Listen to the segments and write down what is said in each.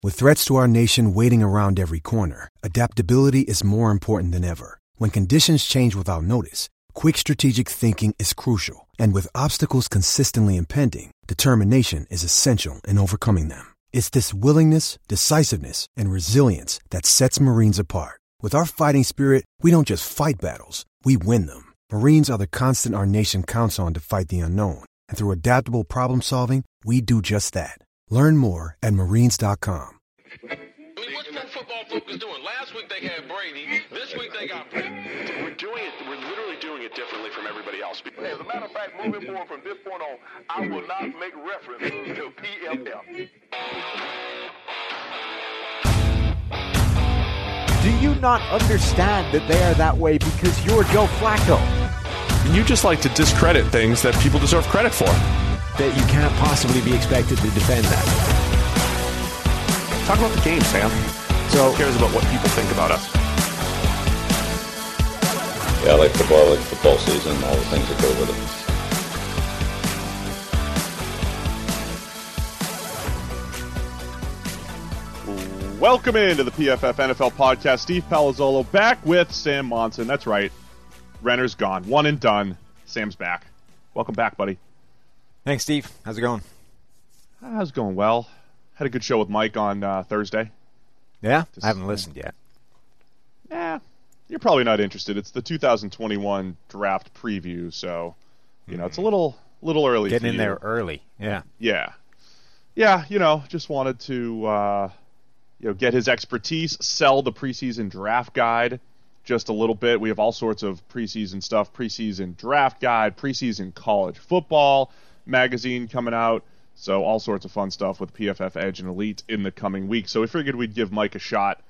With threats to our nation waiting around every corner, adaptability is more important than ever. When conditions change without notice, quick strategic thinking is crucial. And with obstacles consistently impending, determination is essential in overcoming them. It's this willingness, decisiveness, and resilience that sets Marines apart. With our fighting spirit, we don't just fight battles, we win them. Marines are the constant our nation counts on to fight the unknown. And through adaptable problem solving, we do just that. Learn more at marines.com. I mean, what's Pro Football Focus doing? Last week they had Brady. This week they got Brady. We're literally doing it differently from everybody else. As a matter of fact, moving forward from this point on, I will not make reference to PFF. Do you not understand that they are that way because you're Joe Flacco? You just like to discredit things that people deserve credit for. That you can't possibly be expected to defend that. Talk about the game, Sam. So who cares about what people think about us? Yeah, I like football season, all the things that go with it. Welcome into the PFF NFL podcast. Steve Palazzolo back with Sam Monson. That's right. Renner's gone. One and done. Sam's back. Welcome back, buddy. Thanks, Steve. How's it going? How's it going? Well, had a good show with Mike on Thursday. Yeah? I haven't listened yet. Yeah. You're probably not interested. It's the 2021 draft preview, so, it's a little early. Getting in there early. Yeah. Yeah. Yeah, just wanted to, get his expertise, sell the preseason draft guide just a little bit. We have all sorts of preseason stuff, preseason draft guide, preseason college football magazine coming out. So all sorts of fun stuff with PFF Edge and Elite in the coming weeks. So we figured we'd give Mike a shot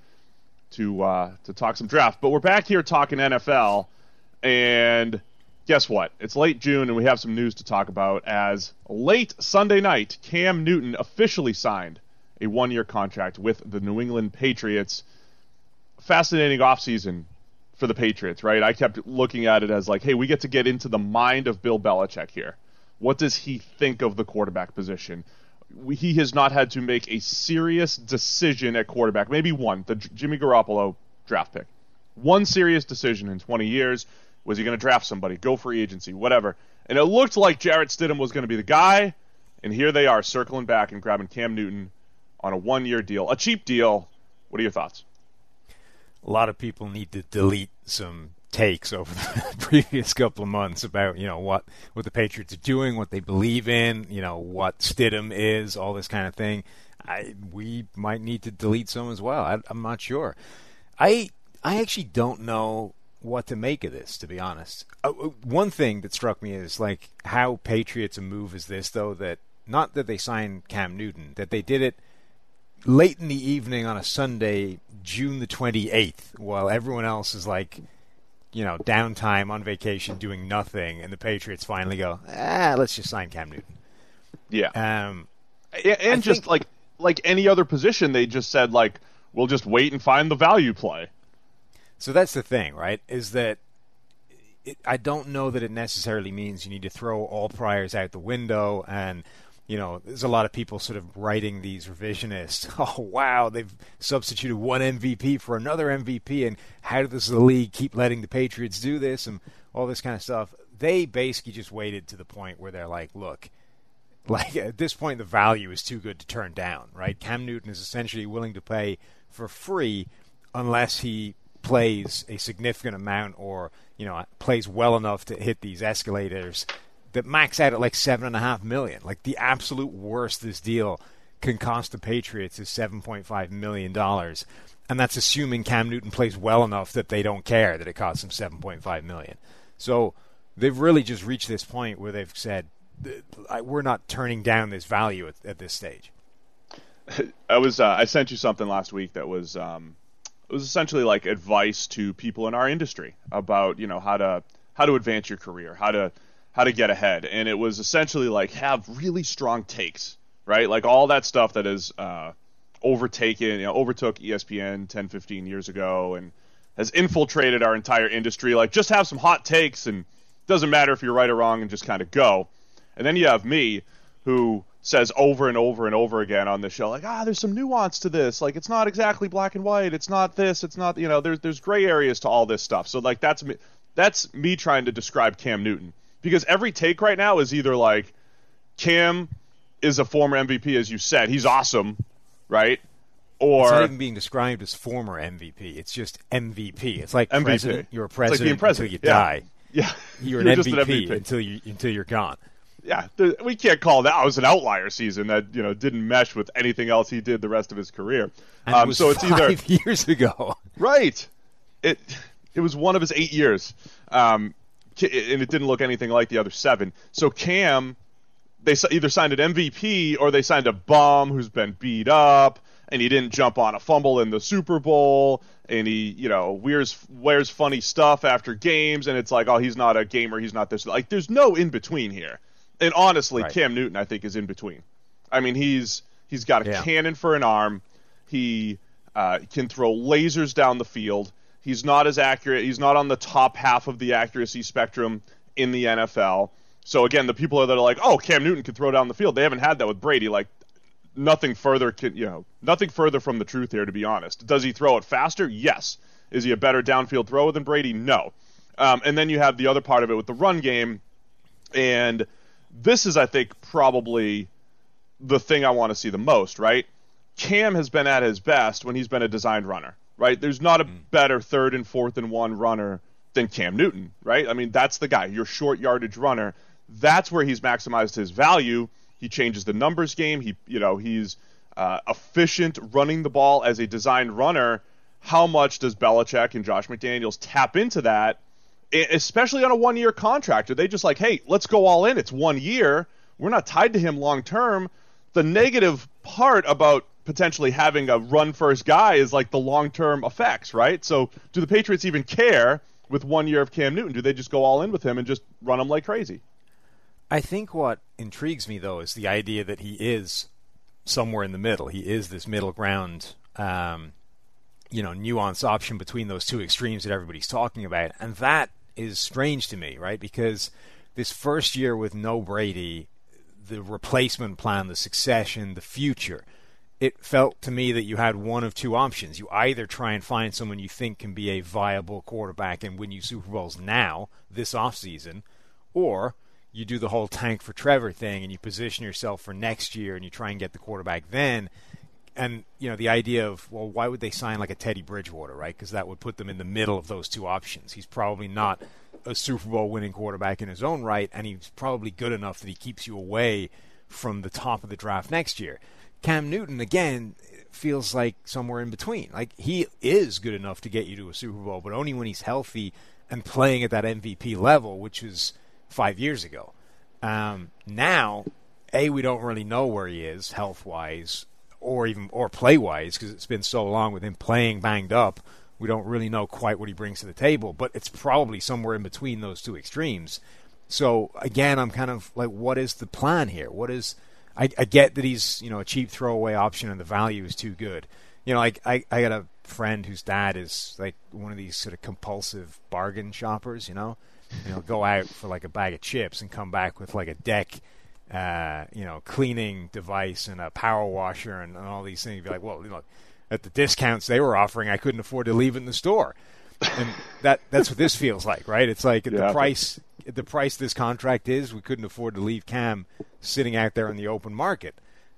to talk some draft. But we're back here talking NFL, and guess what? It's late June, and we have some news to talk about as late Sunday night, Cam Newton officially signed a one-year contract with the New England Patriots. Fascinating offseason for the Patriots, right? I kept looking at it as like, hey, we get to get into the mind of Bill Belichick here. What does he think of the quarterback position? He has not had to make a serious decision at quarterback. Maybe one, the Jimmy Garoppolo draft pick. One serious decision in 20 years. Was he going to draft somebody, go free agency, whatever? And it looked like Jarrett Stidham was going to be the guy, and here they are circling back and grabbing Cam Newton on a one-year deal. A cheap deal. What are your thoughts? A lot of people need to delete some takes over the previous couple of months about, what the Patriots are doing, what they believe in, what Stidham is, all this kind of thing. We might need to delete some as well. I'm not sure. I actually don't know what to make of this, to be honest. One thing that struck me is like how Patriots a move is this, though, that not that they signed Cam Newton, that they did it late in the evening on a Sunday, June the 28th, while everyone else is like, downtime on vacation doing nothing, and the Patriots finally go, let's just sign Cam Newton. Yeah. And just like any other position, they just said, like, we'll just wait and find the value play. So that's the thing, right, is that I don't know that it necessarily means you need to throw all priors out the window and, there's a lot of people sort of writing these revisionists. Oh, wow, they've substituted one MVP for another MVP, and how does the league keep letting the Patriots do this and all this kind of stuff? They basically just waited to the point where they're like, look, like at this point the value is too good to turn down, right? Cam Newton is essentially willing to pay for free unless he plays a significant amount or, plays well enough to hit these escalators that max out at like $7.5 million. Like the absolute worst this deal can cost the Patriots is $7.5 million. And that's assuming Cam Newton plays well enough that they don't care that it costs him $7.5 million. So they've really just reached this point where they've said, we're not turning down this value at this stage. I sent you something last week that was it was essentially like advice to people in our industry about, how to advance your career, how to get ahead. And it was essentially like have really strong takes, right? Like all that stuff that is overtook ESPN 10, 15 years ago and has infiltrated our entire industry. Like just have some hot takes and it doesn't matter if you're right or wrong and just kind of go. And then you have me who says over and over and over again on the show, like, there's some nuance to this. Like, it's not exactly black and white. It's not this. It's not, there's gray areas to all this stuff. So, like, that's me trying to describe Cam Newton. Because every take right now is either like, Cam is a former MVP, as you said. He's awesome, right? Or it's not even being described as former MVP. It's just MVP. It's like MVP. President. You're a president, like president until you die. Yeah. You're an MVP until you're gone. Yeah, we can't call that. It was an outlier season that didn't mesh with anything else he did the rest of his career. And it was so it's 5 years ago, right? It was one of his 8 years, and it didn't look anything like the other 7. So Cam, they either signed an MVP or they signed a bum who's been beat up, and he didn't jump on a fumble in the Super Bowl, and he wears funny stuff after games, and it's like, oh, he's not a gamer, he's not this. Like, there's no in between here. And honestly, right. Cam Newton, I think, is in between. I mean, he's got a cannon for an arm. He can throw lasers down the field. He's not as accurate. He's not on the top half of the accuracy spectrum in the NFL. So again, the people that are like, oh, Cam Newton can throw down the field, they haven't had that with Brady. Like, nothing further from the truth here, to be honest. Does he throw it faster? Yes. Is he a better downfield thrower than Brady? No. And then you have the other part of it with the run game, and this is, I think, probably the thing I want to see the most, right? Cam has been at his best when he's been a designed runner, right? There's not a better 3rd and 4th and 1 runner than Cam Newton, right? I mean, that's the guy, your short yardage runner. That's where he's maximized his value. He changes the numbers game. He's efficient running the ball as a designed runner. How much does Belichick and Josh McDaniels tap into that? Especially on a 1-year contract. Are they just like, hey, let's go all in. It's 1 year. We're not tied to him long term. The negative part about potentially having a run-first guy is like the long-term effects, right? So do the Patriots even care with 1 year of Cam Newton? Do they just go all in with him and just run him like crazy? I think what intrigues me, though, is the idea that he is somewhere in the middle. He is this middle ground, nuanced option between those two extremes that everybody's talking about. And that is strange to me, right? Because this first year with no Brady, the replacement plan, the succession, the future, it felt to me that you had one of two options. You either try and find someone you think can be a viable quarterback and win you Super Bowls now, this offseason, or you do the whole tank for Trevor thing and you position yourself for next year and you try and get the quarterback then. And, the idea of, well, why would they sign like a Teddy Bridgewater, right? Because that would put them in the middle of those two options. He's probably not a Super Bowl winning quarterback in his own right, and he's probably good enough that he keeps you away from the top of the draft next year. Cam Newton, again, feels like somewhere in between. Like, he is good enough to get you to a Super Bowl, but only when he's healthy and playing at that MVP level, which was 5 years ago. Now, we don't really know where he is health-wise or play-wise because it's been so long with him playing banged up. We don't really know quite what he brings to the table, but it's probably somewhere in between those two extremes. So, again, I'm kind of like, what is the plan here? I get that he's, a cheap throwaway option and the value is too good. I got a friend whose dad is like one of these sort of compulsive bargain shoppers, go out for like a bag of chips and come back with like a deck, cleaning device and a power washer and all these things. You'd be like, well, at the discounts they were offering, I couldn't afford to leave it in the store. And that's what this feels like, right? It's like at the price this contract is, we couldn't afford to leave Cam sitting out there in the open market.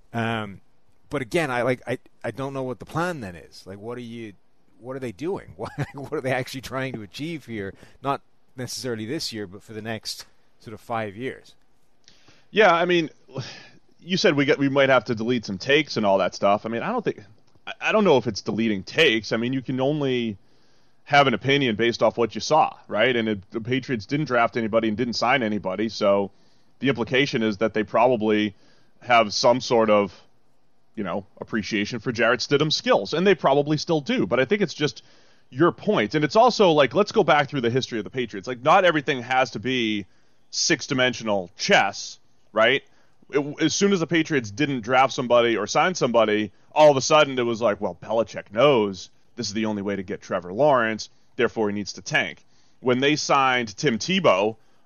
But again, I don't know what the plan then is. Like, what are they doing? What are they actually trying to achieve here? Not necessarily this year, but for the next sort of 5 years. Yeah, I mean, you said we might have to delete some takes and all that stuff. I mean, I don't know if it's deleting takes. I mean, you can only have an opinion based off what you saw, right? And the Patriots didn't draft anybody and didn't sign anybody, so the implication is that they probably have some sort of, appreciation for Jarrett Stidham's skills, and they probably still do. But I think it's just your point, and it's also like, let's go back through the history of the Patriots. Like, not everything has to be six-dimensional chess, right? As soon as the Patriots didn't draft somebody or sign somebody, all of a sudden it was like, well, Belichick knows this is the only way to get Trevor Lawrence, therefore he needs to tank. When they signed Tim Tebow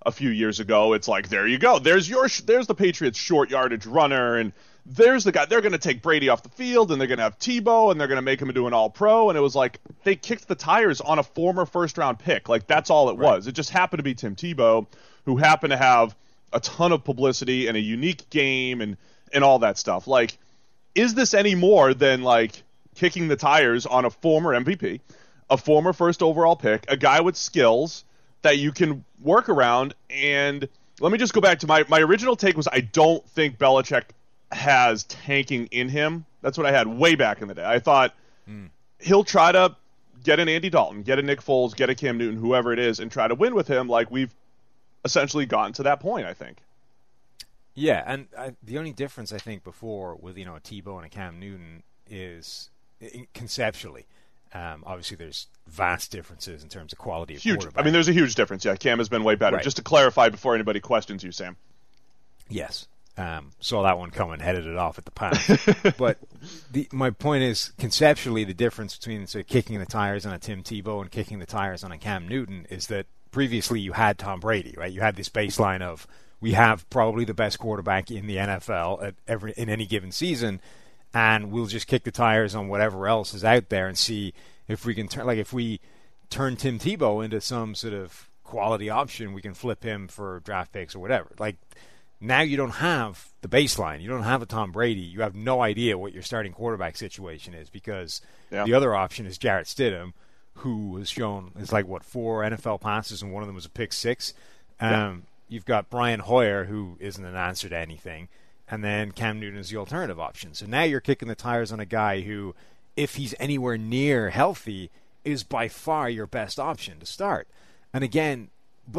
a few years ago, it's like, there you go. There's the Patriots short yardage runner, and there's the guy. They're going to take Brady off the field, and they're going to have Tebow, and they're going to make him into an all-pro. And it was like they kicked the tires on a former first-round pick. Like, that's all it was. It just happened to be Tim Tebow, who happened to have a ton of publicity and a unique game and all that stuff. Like, is this any more than, like, kicking the tires on a former MVP, a former first overall pick, a guy with skills that you can work around? And let me just go back to my original take was I don't think Belichick has tanking in him. That's what I had way back in the day. I thought he'll try to get an Andy Dalton, get a Nick Foles, get a Cam Newton, whoever it is, and try to win with him like we've essentially gotten to that point, I think. Yeah, and the only difference, I think, before with, a Tebow and a Cam Newton is conceptually. Obviously, there's vast differences in terms of quality of quarterback. I mean, there's a huge difference. Yeah, Cam has been way better. Right. Just to clarify before anybody questions you, Sam. Yes. Saw that one coming, headed it off at the pass. But my point is, conceptually, the difference between kicking the tires on a Tim Tebow and kicking the tires on a Cam Newton is that previously you had Tom Brady, right? You had this baseline of we have probably the best quarterback in the NFL in any given season, and we'll just kick the tires on whatever else is out there and see if we can if we turn Tim Tebow into some sort of quality option, we can flip him for draft picks or whatever. Like, now you don't have the baseline. You don't have a Tom Brady. You have no idea what your starting quarterback situation is because the other option is Jarrett Stidham, who has shown is 4 NFL passes and one of them was a pick six. You've got Brian Hoyer, who isn't an answer to anything, and then Cam Newton is the alternative option. So now you're kicking the tires on a guy who, if he's anywhere near healthy, is by far your best option to start. And again,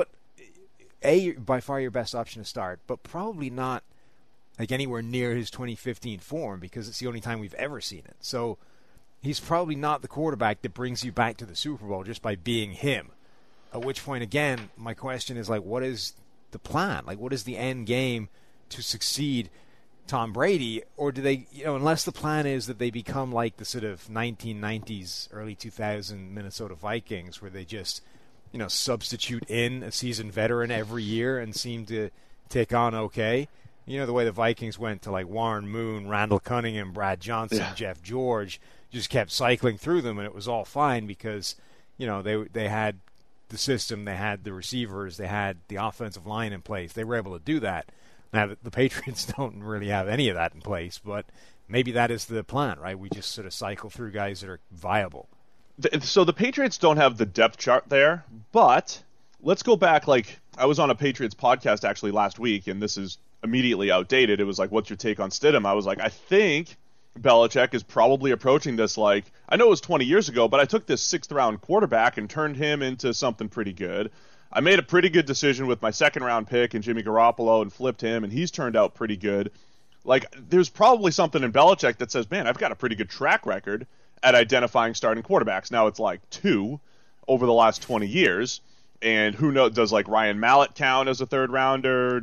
by far your best option to start, but probably not anywhere near his 2015 form because it's the only time we've ever seen it. So he's probably not the quarterback that brings you back to the Super Bowl just by being him. At which point, again, my question is what is the plan? What is the end game to succeed Tom Brady? Or do they, unless the plan is that they become like the sort of 1990s, early 2000 Minnesota Vikings where they just substitute in a seasoned veteran every year and seem to take on okay. The way the Vikings went to Warren Moon, Randall Cunningham, Brad Johnson, Jeff George, just kept cycling through them, and it was all fine because, they had the system, they had the receivers, they had the offensive line in place. They were able to do that. Now, the Patriots don't really have any of that in place, but maybe that is the plan, right? We just sort of cycle through guys that are viable. So the Patriots don't have the depth chart there, but let's go back. I was on a Patriots podcast actually last week, and this is immediately outdated. It was what's your take on Stidham? I was I think Belichick is probably approaching this I know it was 20 years ago, but I took this 6th-round quarterback and turned him into something pretty good. I made a pretty good decision with my 2nd-round pick and Jimmy Garoppolo and flipped him, and he's turned out pretty good. There's probably something in Belichick that says, man, I've got a pretty good track record at identifying starting quarterbacks. Now it's 2 over the last 20 years, and who knows? Does Ryan Mallett count as a 3rd-rounder?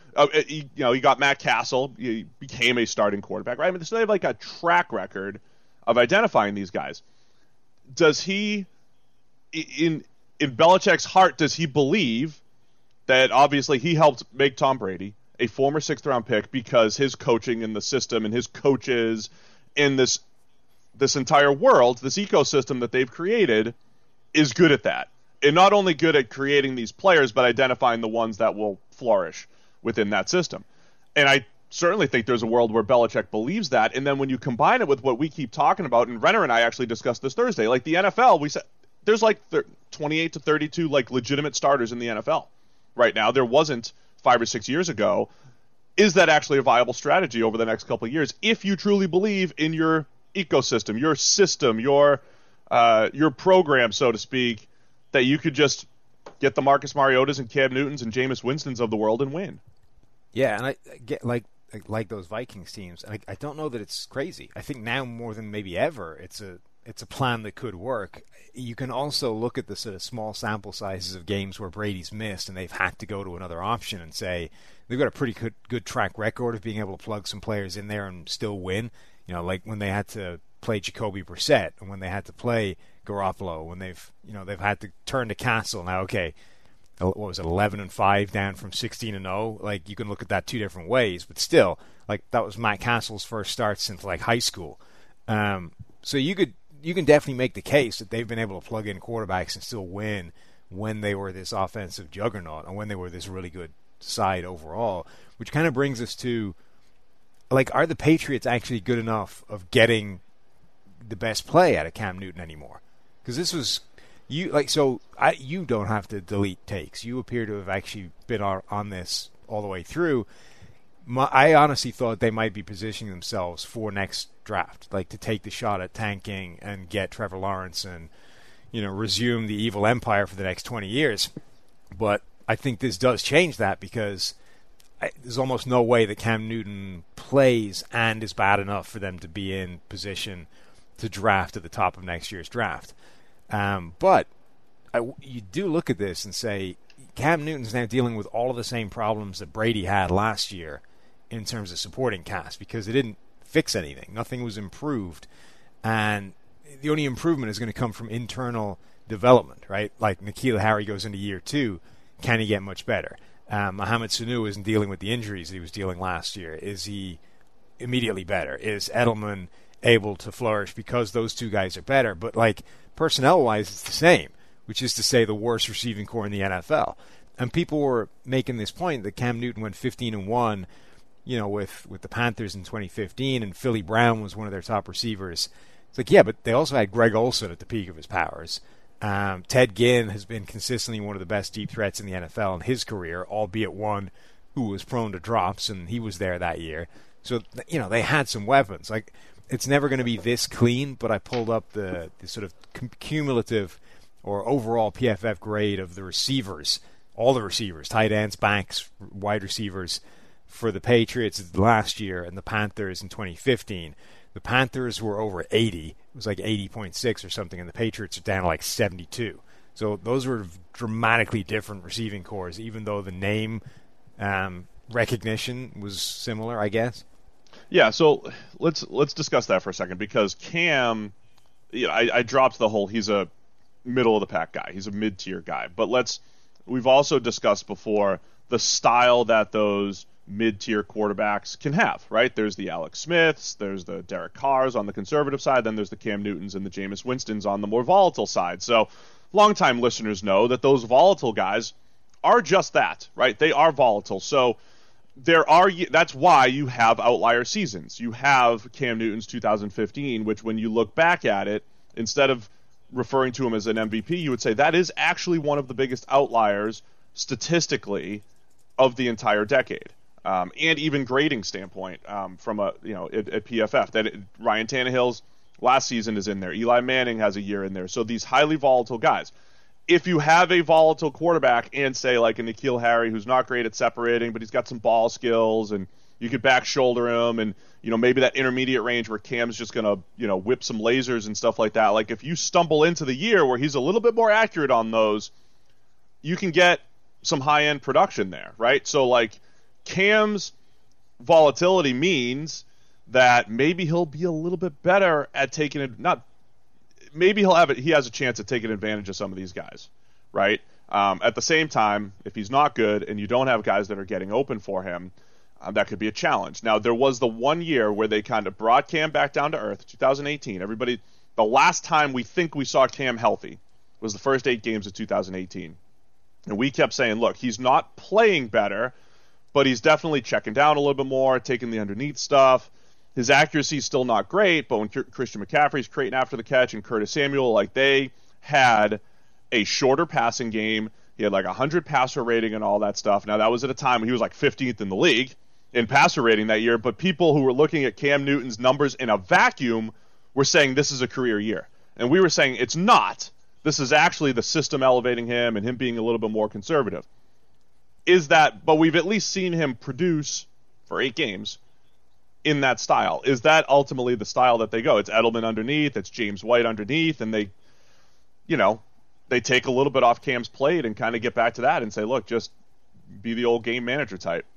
He got Matt Castle. He became a starting quarterback, right? I mean, so they have a track record of identifying these guys. Does he, in Belichick's heart, does he believe that obviously he helped make Tom Brady a former 6th-round pick because his coaching and the system and his coaches in this entire world, this ecosystem that they've created, is good at that. And not only good at creating these players, but identifying the ones that will flourish within that system. And I certainly think there's a world where Belichick believes that. And then when you combine it with what we keep talking about, and Renner and I actually discussed this Thursday, the NFL, we said there's 28 to 32 legitimate starters in the NFL right now. There wasn't 5 or 6 years ago. Is that actually a viable strategy over the next couple of years if you truly believe in your ecosystem, your system, your program, so to speak, that you could just get the Marcus Mariotas and Cam Newtons and Jameis Winstons of the world and win? Yeah, and I get like those Vikings teams. I don't know that it's crazy. I think now more than maybe ever, it's a plan that could work. You can also look at the sort of small sample sizes of games where Brady's missed and they've had to go to another option and say they've got a pretty good track record of being able to plug some players in there and still win. When they had to play Jacoby Brissett and when they had to play Garoppolo, when they've had to turn to Castle. Now, okay, what was it, 11-5 down from 16-0. Like, you can look at that two different ways, but still, like, that was Matt Castle's first start since like high school. So you can definitely make the case that they've been able to plug in quarterbacks and still win when they were this offensive juggernaut and when they were this really good side overall, which kind of brings us to, like, are the Patriots actually good enough of getting the best play out of Cam Newton anymore? Because this was you don't have to delete takes. You appear to have actually been on this all the way through. I honestly thought they might be positioning themselves for next draft, like to take the shot at tanking and get Trevor Lawrence and, you know, resume the evil empire for the next 20 years. But I think this does change that, because there's almost no way that Cam Newton plays and is bad enough for them to be in position to draft at the top of next year's draft. But you do look at this and say, Cam Newton's now dealing with all of the same problems that Brady had last year in terms of supporting cast, because they didn't fix anything. Nothing was improved. And the only improvement is going to come from internal development, right? Like N'Keal Harry goes into year 2. Can he get much better? Mohamed Sanu isn't dealing with the injuries that he was dealing last year. Is he immediately better? Is Edelman able to flourish because those two guys are better? But like personnel-wise, it's the same, which is to say the worst receiving core in the NFL. And people were making this point that Cam Newton went 15-1, you know, with the Panthers in 2015, and Philly Brown was one of their top receivers. It's like, yeah, but they also had Greg Olsen at the peak of his powers. Ted Ginn has been consistently one of the best deep threats in the NFL in his career, albeit one who was prone to drops, and he was there that year. So, you know, they had some weapons. Like, it's never going to be this clean, but I pulled up the sort of cumulative or overall PFF grade of the receivers, all the receivers, tight ends, backs, wide receivers for the Patriots last year and the Panthers in 2015. The Panthers were over 80. It was like 80.6 or something, and the Patriots are down to like 72. So those were dramatically different receiving cores, even though the name recognition was similar, I guess. Yeah, so let's discuss that for a second, because Cam, you know, I dropped the whole he's a middle of the pack guy. He's a mid-tier guy. But we've also discussed before the style that those mid-tier quarterbacks can have, right? There's the Alex Smiths, there's the Derek Carrs on the conservative side, then there's the Cam Newtons and the Jameis Winstons on the more volatile side. So longtime listeners know that those volatile guys are just that, right? They are volatile. So that's why you have outlier seasons. You have Cam Newton's 2015, which when you look back at it, instead of referring to him as an MVP, you would say that is actually one of the biggest outliers statistically of the entire decade. And even grading standpoint from at PFF, that Ryan Tannehill's last season is in there. Eli Manning has a year in there. So these highly volatile guys. If you have a volatile quarterback and say like a N'Keal Harry who's not great at separating, but he's got some ball skills and you could back shoulder him, and you know maybe that intermediate range where Cam's just gonna whip some lasers and stuff like that. Like if you stumble into the year where he's a little bit more accurate on those, you can get some high end production there, right? So like Cam's volatility means that maybe he'll be a little bit better at taking it. Maybe he has a chance at taking advantage of some of these guys, right? At the same time, if he's not good and you don't have guys that are getting open for him, that could be a challenge. Now, there was the 1 year where they kind of brought Cam back down to earth, 2018. The last time we think we saw Cam healthy was the first 8 games of 2018. And we kept saying, look, he's not playing better, but he's definitely checking down a little bit more, taking the underneath stuff. His accuracy is still not great, but when Christian McCaffrey's creating after the catch and Curtis Samuel, like they had a shorter passing game. He had like 100 passer rating and all that stuff. Now, that was at a time when he was like 15th in the league in passer rating that year, but people who were looking at Cam Newton's numbers in a vacuum were saying this is a career year. And we were saying it's not. This is actually the system elevating him and him being a little bit more conservative. But we've at least seen him produce for 8 games in that style. Is that ultimately the style that they go? It's Edelman underneath, it's James White underneath, and they take a little bit off Cam's plate and kind of get back to that and say, look, just be the old game manager type.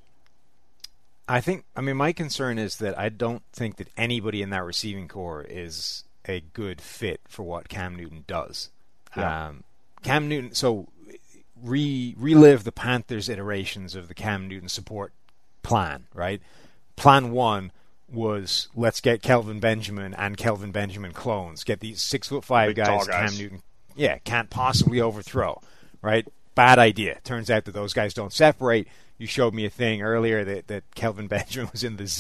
My concern is that I don't think that anybody in that receiving core is a good fit for what Cam Newton does. Yeah. Cam Newton, so relive the Panthers' iterations of the Cam Newton support plan, right? Plan 1 was let's get Kelvin Benjamin and Kelvin Benjamin clones. Get these 6'5" guys Cam Newton can't possibly overthrow, right? Bad idea. Turns out that those guys don't separate. You showed me a thing earlier that Kelvin Benjamin was in the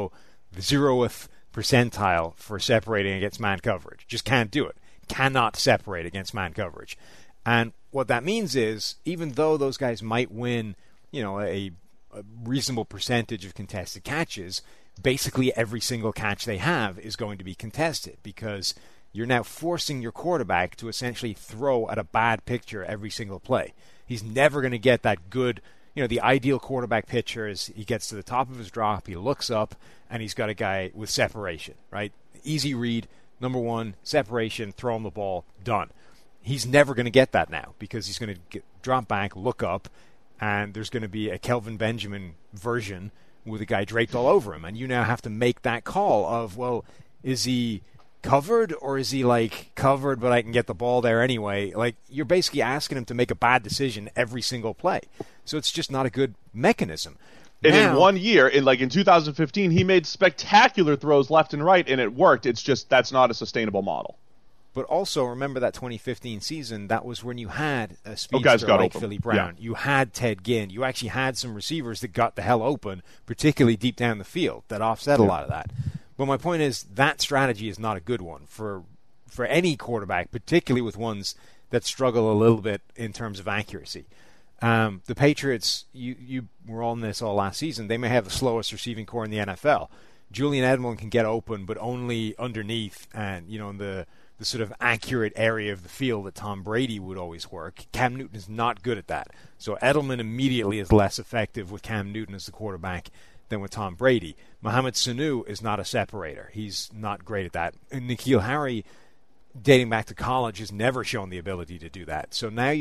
0th percentile for separating against man coverage. Just can't do it. Cannot separate against man coverage. And what that means is, even though those guys might win, a reasonable percentage of contested catches, basically every single catch they have is going to be contested, because you're now forcing your quarterback to essentially throw at a bad picture every single play. He's never going to get that good, the ideal quarterback picture is he gets to the top of his drop, he looks up, and he's got a guy with separation, right? Easy read, number 1, separation, throw him the ball, done. He's never going to get that now, because he's going to drop back, look up, and there's going to be a Kelvin Benjamin version with a guy draped all over him. And you now have to make that call of, well, is he covered, or is he covered but I can get the ball there anyway? You're basically asking him to make a bad decision every single play. So it's just not a good mechanism. And in 1 year, in 2015, he made spectacular throws left and right, and it worked. It's just that's not a sustainable model. But also, remember that 2015 season, that was when you had a speedster like Philly Brown. Yeah. You had Ted Ginn. You actually had some receivers that got the hell open, particularly deep down the field, that offset a lot of that. But my point is, that strategy is not a good one for any quarterback, particularly with ones that struggle a little bit in terms of accuracy. The Patriots, you were on this all last season, they may have the slowest receiving core in the NFL. Julian Edelman can get open, but only underneath and, in the sort of accurate area of the field that Tom Brady would always work. Cam Newton is not good at that. So Edelman immediately is less effective with Cam Newton as the quarterback than with Tom Brady. Mohamed Sanu is not a separator. He's not great at that. And N'Keal Harry, dating back to college, has never shown the ability to do that. So now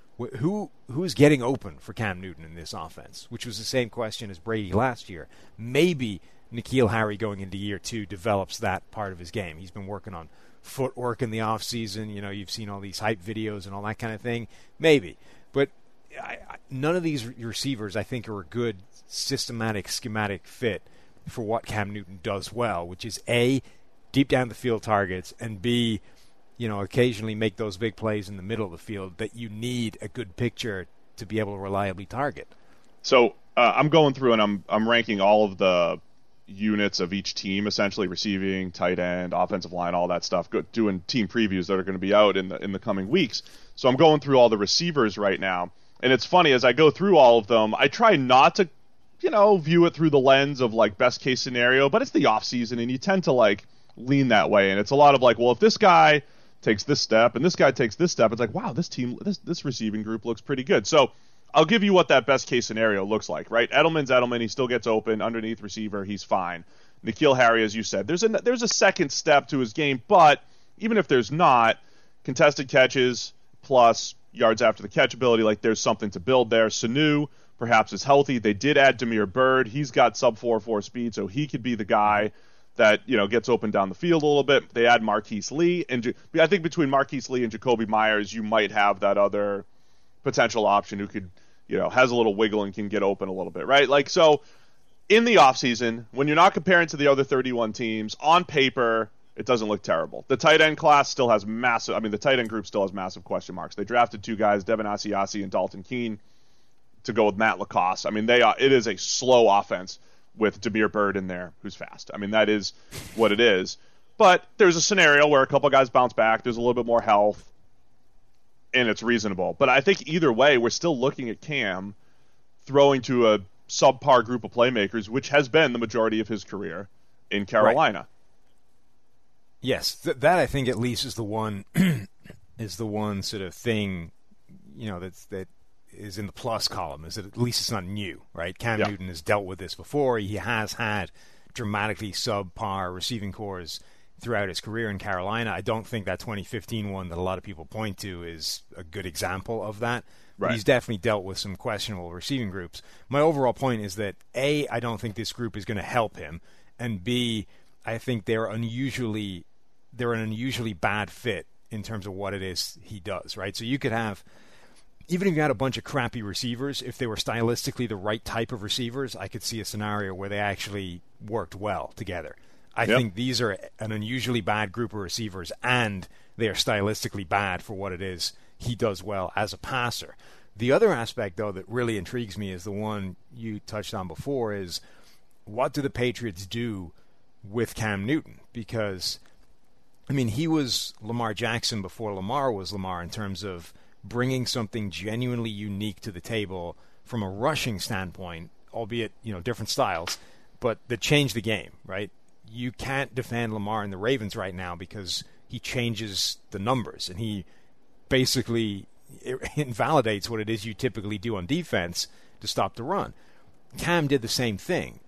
who's getting open for Cam Newton in this offense, which was the same question as Brady last year. Maybe N'Keal Harry going into year 2 develops that part of his game. He's been working on footwork in the offseason. You've seen all these hype videos and all that kind of thing. Maybe. But none of these receivers, I think, are a good systematic, schematic fit for what Cam Newton does well, which is A, deep down the field targets, and B, occasionally make those big plays in the middle of the field that you need a good picture to be able to reliably target. So I'm going through and I'm ranking all of the units of each team, essentially receiving, tight end, offensive line, all that stuff, doing team previews that are going to be out in the coming weeks. So I'm going through all the receivers right now, and it's funny, as I go through all of them, I try not to view it through the lens of best case scenario, but it's the off season and you tend to lean that way, and it's a lot of well, if this guy takes this step and this guy takes this step, it's wow, this team, this receiving group looks pretty good. So I'll give you what that best case scenario looks like, right? Edelman's Edelman. He still gets open underneath receiver. He's fine. N'Keal Harry, as you said, there's a second step to his game, but even if there's not, contested catches plus yards after the catch ability, there's something to build there. Sanu perhaps is healthy. They did add Damiere Byrd. He's got sub 4.4 speed, so he could be the guy that gets open down the field a little bit. They add Marquise Lee, and I think between Marquise Lee and Jacoby Myers, you might have that other potential option who could, has a little wiggle and can get open a little bit, right? So in the offseason, when you're not comparing to the other 31 teams, on paper, it doesn't look terrible. The tight end class still has the tight end group still has massive question marks. They drafted 2 guys, Devin Asiasi and Dalton Keene, to go with Matt Lacoste. It is a slow offense with Damiere Byrd in there, who's fast. That is what it is. But there's a scenario where a couple guys bounce back, there's a little bit more health, and it's reasonable. But I think either way, we're still looking at Cam throwing to a subpar group of playmakers, which has been the majority of his career in Carolina. Right. Yes, that I think at least is the one sort of thing, that is in the plus column, is that at least it's not new, right? Cam Newton has dealt with this before. He has had dramatically subpar receiving cores throughout his career in Carolina. I don't think that 2015 one that a lot of people point to is a good example of that. Right. But he's definitely dealt with some questionable receiving groups. My overall point is that A, I don't think this group is going to help him, and B, I think they're an unusually bad fit in terms of what it is he does, right? So you could have even if you had a bunch of crappy receivers, if they were stylistically the right type of receivers, I could see a scenario where they actually worked well together. I think these are an unusually bad group of receivers, and they are stylistically bad for what it is he does well as a passer. The other aspect, though, that really intrigues me is the one you touched on before, is what do the Patriots do with Cam Newton? Because, I mean, he was Lamar Jackson before Lamar was Lamar in terms of bringing something genuinely unique to the table from a rushing standpoint, albeit, different styles, but that changed the game, right? You can't defend Lamar and the Ravens right now because he changes the numbers, and he basically invalidates what it is you typically do on defense to stop the run. Cam did the same thing.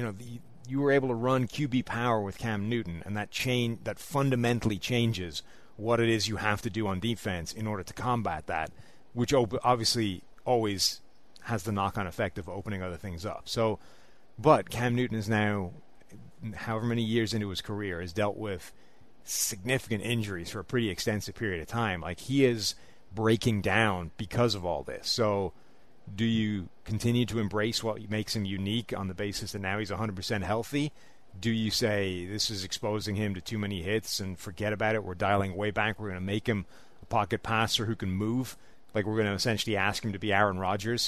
You were able to run QB power with Cam Newton, and that fundamentally changes what it is you have to do on defense in order to combat that, which obviously always has the knock-on effect of opening other things up. So, but Cam Newton is now, however many years into his career, has dealt with significant injuries for a pretty extensive period of time. Like, he is breaking down because of all this. So do you continue to embrace what makes him unique on the basis that now he's 100% healthy? Do you say this is exposing him to too many hits and forget about it? We're dialing way back. We're going to make him a pocket passer who can move. Like, we're going to essentially ask him to be Aaron Rodgers.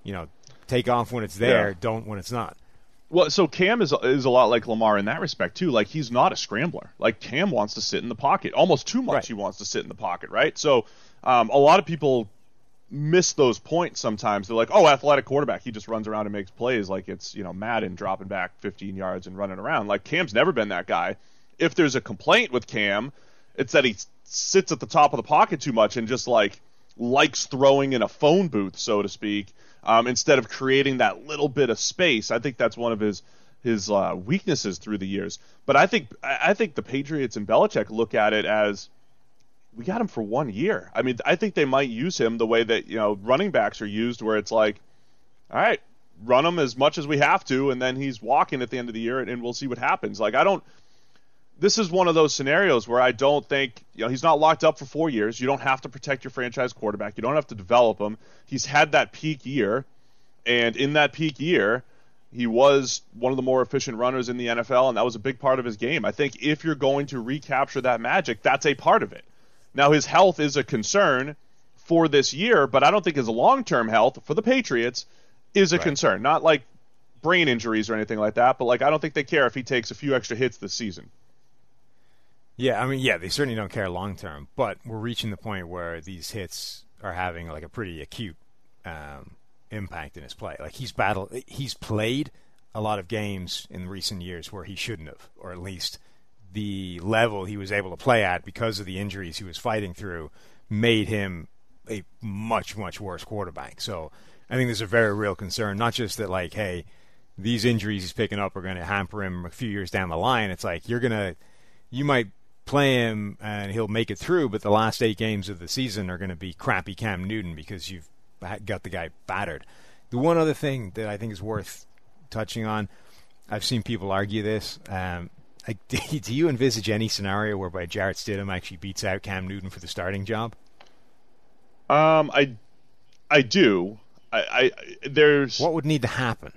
Take off when it's there, don't when it's not. Well, so Cam is a lot like Lamar in that respect, too. Like, he's not a scrambler. Like, Cam wants to sit in the pocket. Almost too much He wants to sit in the pocket, right? So a lot of people miss those points sometimes. They're like, oh, athletic quarterback, he just runs around and makes plays like it's, Madden, dropping back 15 yards and running around. Like, Cam's never been that guy. If there's a complaint with Cam, it's that he sits at the top of the pocket too much and just likes throwing in a phone booth, so to speak, instead of creating that little bit of space. I think that's one of his weaknesses through the years. But I think the Patriots and Belichick look at it as, we got him for 1 year. I mean, I think they might use him the way that, running backs are used, where it's like, all right, run him as much as we have to, and then he's walking at the end of the year, and we'll see what happens. Like, this is one of those scenarios where I don't think, he's not locked up for 4 years. You don't have to protect your franchise quarterback. You don't have to develop him. He's had that peak year, and in that peak year, he was one of the more efficient runners in the NFL, and that was a big part of his game. I think if you're going to recapture that magic, that's a part of it. Now, his health is a concern for this year, but I don't think his long-term health for the Patriots is a concern. Not like brain injuries or anything like that, but I don't think they care if he takes a few extra hits this season. Yeah, I mean, they certainly don't care long-term, but we're reaching the point where these hits are having a pretty acute impact in his play. Like, he's played a lot of games in recent years where he shouldn't have, or at least the level he was able to play at because of the injuries he was fighting through made him a much, much worse quarterback. So I think there's a very real concern, not just that, hey, these injuries he's picking up are going to hamper him a few years down the line. It's like, you might play him and he'll make it through, but the last 8 games of the season are going to be crappy Cam Newton because you've got the guy battered. The one other thing that I think is worth touching on, I've seen people argue this, do you envisage any scenario whereby Jarrett Stidham actually beats out Cam Newton for the starting job? I do. There's what would need to happen?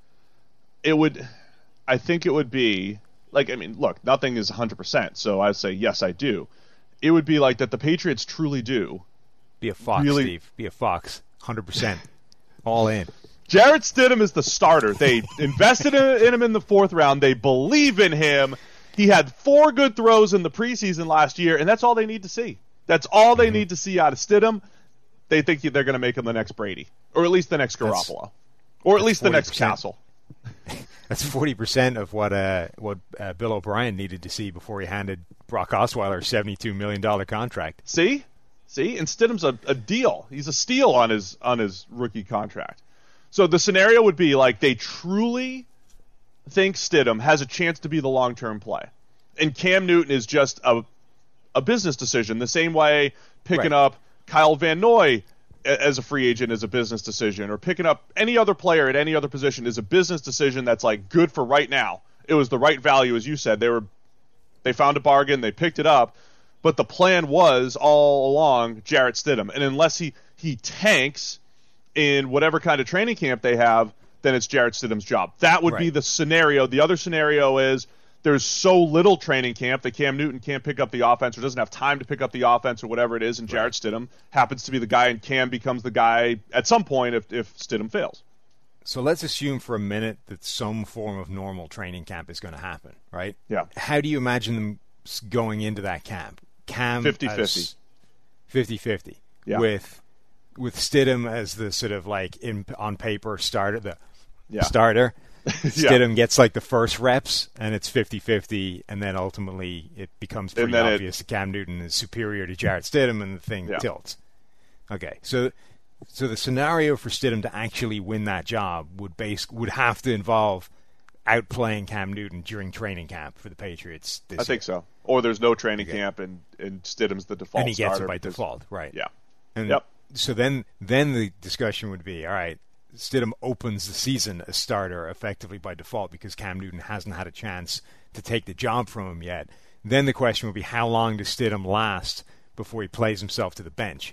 I think it would be look, nothing is 100%, so I say yes, I do. It would be like that the Patriots truly do. Be a fox, Steve. Be a fox. 100%. All in. Jarrett Stidham is the starter. They invested in him in the 4th round. They believe in him. He had 4 good throws in the preseason last year, and that's all they need to see. That's all they need to see out of Stidham. They think they're going to make him the next Brady, or at least the next Garoppolo, or at least the next Castle. That's 40% of what Bill O'Brien needed to see before he handed Brock Osweiler a $72 million contract. See, and Stidham's a deal. He's a steal on his rookie contract. So the scenario would be they truly think Stidham has a chance to be the long-term play, and Cam Newton is just a business decision. The same way picking up Kyle Van Noy as a free agent is a business decision, or picking up any other player at any other position is a business decision that's good for right now. It was the right value, as you said. They found a bargain, they picked it up, but the plan was all along Jarrett Stidham. And unless he he tanks in whatever kind of training camp they have, then it's Jarrett Stidham's job. That would be the scenario. The other scenario is there's so little training camp that Cam Newton can't pick up the offense or doesn't have time to pick up the offense or whatever it is, and Jarrett Stidham happens to be the guy, and Cam becomes the guy at some point if Stidham fails. So let's assume for a minute that some form of normal training camp is going to happen, right? Yeah. How do you imagine them going into that camp? Cam 50-50. 50-50. Yeah. With Stidham as the sort of like on paper starter, starter. Yeah. Stidham gets like the first reps, and it's 50-50, and then ultimately it becomes pretty obvious that Cam Newton is superior to Jarrett Stidham, and the thing tilts. Okay, so the scenario for Stidham to actually win that job would have to involve outplaying Cam Newton during training camp for the Patriots this year. I think so. Or there's no training camp, and Stidham's the default starter. And he gets it by default, right. Yeah. And so then the discussion would be, all right, Stidham opens the season as starter effectively by default because Cam Newton hasn't had a chance to take the job from him yet. Then the question would be, how long does Stidham last before he plays himself to the bench?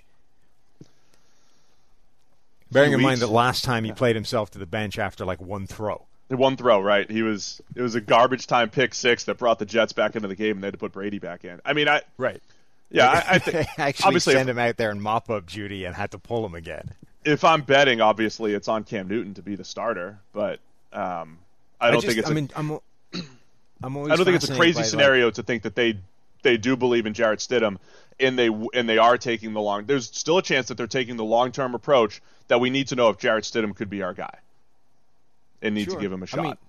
Bearing in mind that last time he played himself to the bench after like one throw. One throw, right? It was a garbage time pick six that brought the Jets back into the game, and they had to put Brady back in. I mean, Yeah, I think they actually obviously sent him out there and mop up Judy and had to pull him again. If I'm betting, obviously it's on Cam Newton to be the starter, but I don't think it's. I'm always. I don't think it's a crazy scenario to think that they do believe in Jarrett Stidham, and they are taking the long. There's still a chance that they're taking the long-term approach that we need to know if Jarrett Stidham could be our guy, and need to give him a shot. I mean,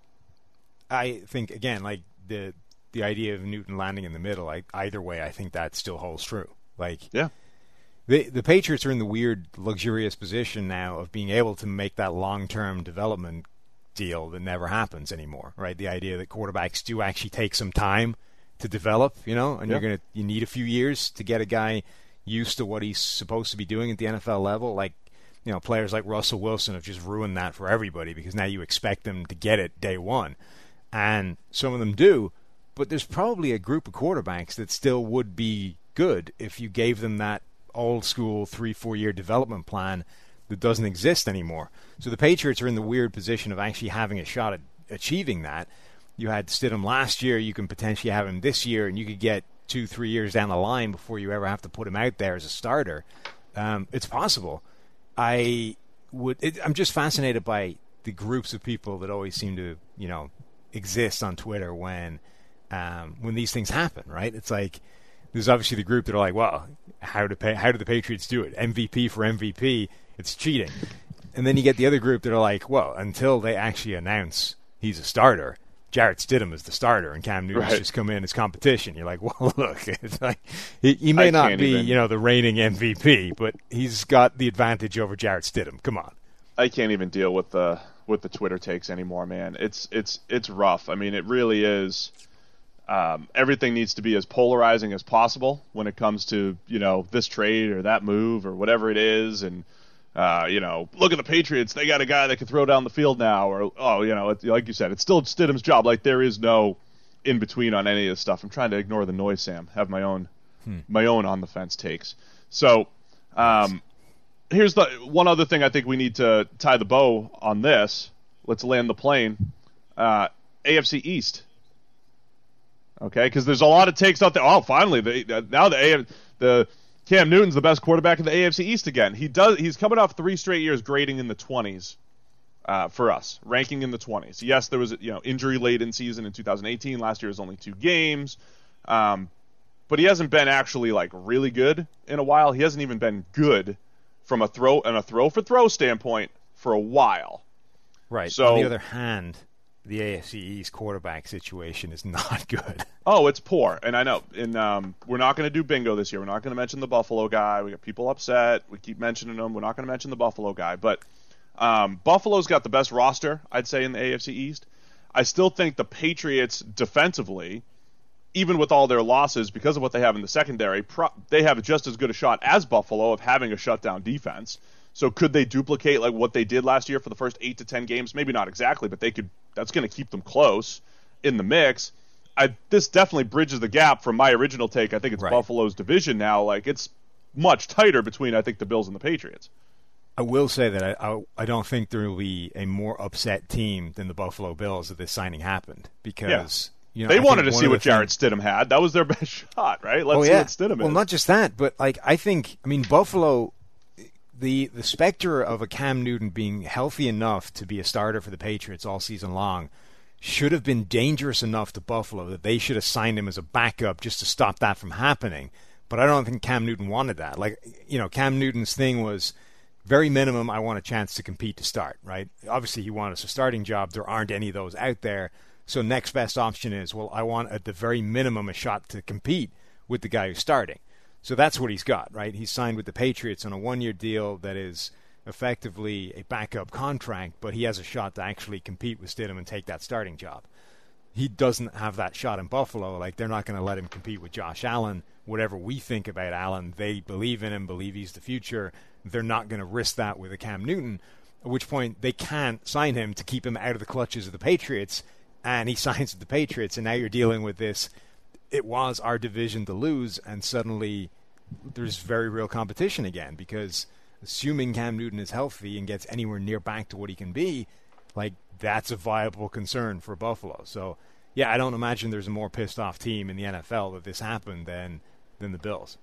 I think again, like the idea of Newton landing in the middle, either way, I think that still holds true. Like, yeah. The Patriots are in the weird, luxurious position now of being able to make that long-term development deal that never happens anymore, right? The idea that quarterbacks do actually take some time to develop, and you need a few years to get a guy used to what he's supposed to be doing at the NFL level. Like, players like Russell Wilson have just ruined that for everybody because now you expect them to get it day one, and some of them do. But there's probably a group of quarterbacks that still would be good if you gave them that old school 3-4 year development plan that doesn't exist anymore. So the Patriots are in the weird position of actually having a shot at achieving that. You had Stidham last year, you can potentially have him this year, and you could get 2-3 years down the line before you ever have to put him out there as a starter. It's possible. I'm just fascinated by the groups of people that always seem to, exist on Twitter when these things happen, right? It's like there's obviously the group that are like, well, how do the Patriots do it? MVP for MVP, it's cheating. And then you get the other group that are like, well, until they actually announce he's a starter, Jarrett Stidham is the starter, and Cam Newton's just come in as competition. You're like, well, look, it's like he may not be, the reigning MVP, but he's got the advantage over Jarrett Stidham. Come on. I can't even deal with the Twitter takes anymore, man. It's rough. I mean, it really is. Everything needs to be as polarizing as possible when it comes to, this trade or that move or whatever it is. And, look at the Patriots. They got a guy that can throw down the field now. Or, like you said, it's still Stidham's job. Like, there is no in between on any of this stuff. I'm trying to ignore the noise, Sam. Have my own on the fence takes. So, here's the one other thing I think we need to tie the bow on this. Let's land the plane. AFC East. Okay, because there's a lot of takes out there. Oh, finally, the Cam Newton's the best quarterback in the AFC East again. He's coming off 3 straight years grading in the 20s for us, ranking in the 20s. Yes, there was injury late in season in 2018. Last year was only 2 games, but he hasn't been actually like really good in a while. He hasn't even been good from a throw for throw standpoint for a while. Right. So, on the other hand, the AFC East quarterback situation is not good. Oh, it's poor, and I know. And we're not going to do bingo this year. We're not going to mention the Buffalo guy. We got people upset. We keep mentioning him. We're not going to mention the Buffalo guy. But Buffalo's got the best roster, I'd say, in the AFC East. I still think the Patriots defensively, even with all their losses, because of what they have in the secondary, they have just as good a shot as Buffalo of having a shutdown defense. So could they duplicate like what they did last year for the first 8 to 10 games? Maybe not exactly, but they could. That's going to keep them close in the mix. This definitely bridges the gap from my original take. I think it's Buffalo's division now. Like much tighter between, I think, the Bills and the Patriots. I will say that I don't think there will be a more upset team than the Buffalo Bills if this signing happened, because they wanted to see what Jarrett Stidham had. That was their best shot, right? Let's see what Stidham is. Well, not just that, but I mean, Buffalo, the specter of a Cam Newton being healthy enough to be a starter for the Patriots all season long should have been dangerous enough to Buffalo that they should have signed him as a backup just to stop that from happening. But I don't think Cam Newton wanted that. Cam Newton's thing was, very minimum, I want a chance to compete to start, right? Obviously, he wanted a starting job. There aren't any of those out there. So next best option is, well, I want at the very minimum a shot to compete with the guy who's starting. So that's what he's got, right? He's signed with the Patriots on a 1-year deal that is effectively a backup contract, but he has a shot to actually compete with Stidham and take that starting job. He doesn't have that shot in Buffalo. They're not going to let him compete with Josh Allen. Whatever we think about Allen, they believe in him, believe he's the future. They're not going to risk that with a Cam Newton, at which point they can't sign him to keep him out of the clutches of the Patriots, and he signs with the Patriots, and now you're dealing with this. It was our division to lose, and suddenly there's very real competition again, because assuming Cam Newton is healthy and gets anywhere near back to what he can be, that's a viable concern for Buffalo. So, yeah, I don't imagine there's a more pissed off team in the NFL that this happened than the Bills.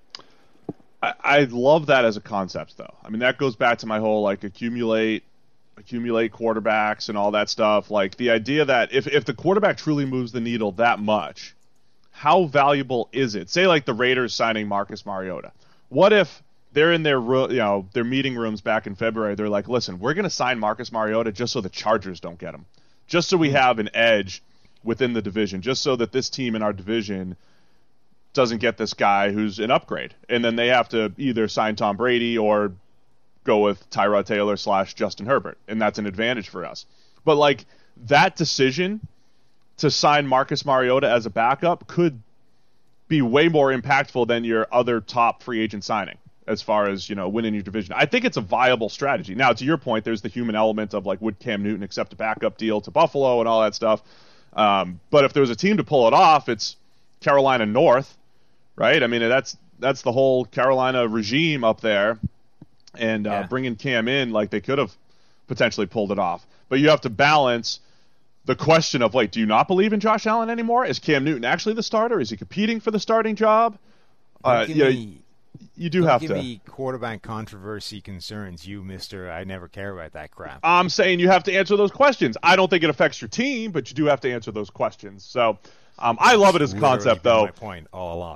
I love that as a concept, though. I mean, that goes back to my whole accumulate quarterbacks and all that stuff. The idea that if the quarterback truly moves the needle that much, how valuable is it? Say the Raiders signing Marcus Mariota. What if they're in their their meeting rooms back in February? They're like, listen, we're going to sign Marcus Mariota just so the Chargers don't get him, just so we have an edge within the division, just so that this team in our division doesn't get this guy who's an upgrade. And then they have to either sign Tom Brady or go with Tyrod Taylor / Justin Herbert. And that's an advantage for us. But that decision to sign Marcus Mariota as a backup could be way more impactful than your other top free agent signing as far as, winning your division. I think it's a viable strategy. Now, to your point, there's the human element of would Cam Newton accept a backup deal to Buffalo and all that stuff. But if there was a team to pull it off, it's Carolina North. Right? I mean, that's the whole Carolina regime up there, and bringing Cam in, they could have potentially pulled it off. But you have to balance the question of, do you not believe in Josh Allen anymore? Is Cam Newton actually the starter? Is he competing for the starting job? You do have to. Give me quarterback controversy concerns, you Mister. I never care about that crap. I'm saying you have to answer those questions. I don't think it affects your team, but you do have to answer those questions. So I love it as a concept, though. My point all along.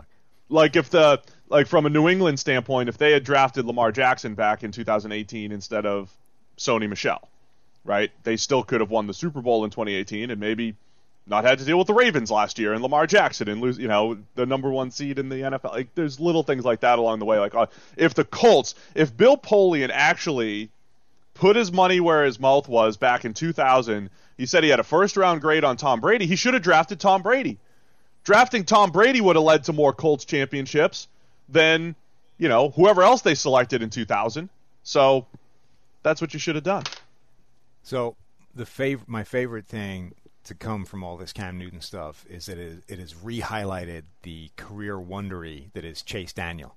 From a New England standpoint, if they had drafted Lamar Jackson back in 2018 instead of Sony Michel, right? They still could have won the Super Bowl in 2018 and maybe not had to deal with the Ravens last year and Lamar Jackson and lose, the number 1 seed in the NFL. There's little things like that along the way. If Bill Polian actually put his money where his mouth was back in 2000, he said he had a first-round grade on Tom Brady. He should have drafted Tom Brady. Drafting Tom Brady would have led to more Colts championships than, whoever else they selected in 2000. So that's what you should have done. So my favorite thing to come from all this Cam Newton stuff is that it has re-highlighted the career wondery that is Chase Daniel.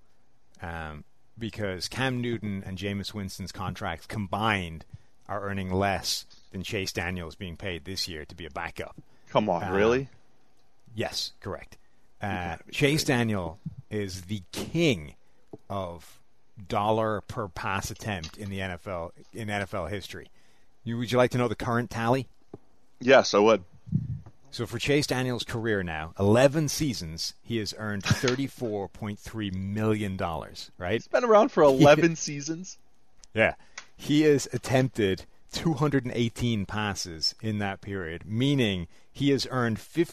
Because Cam Newton and Jameis Winston's contracts combined are earning less than Chase Daniel is being paid this year to be a backup. Come on, really? Yes, correct. Chase Daniel is the king of dollar per pass attempt in the NFL in NFL history. Would you like to know the current tally? Yes, I would. So for Chase Daniel's career now, 11 seasons, he has earned $34.3 million, right? He's been around for 11 seasons. Yeah. He has attempted 218 passes in that period, meaning he has earned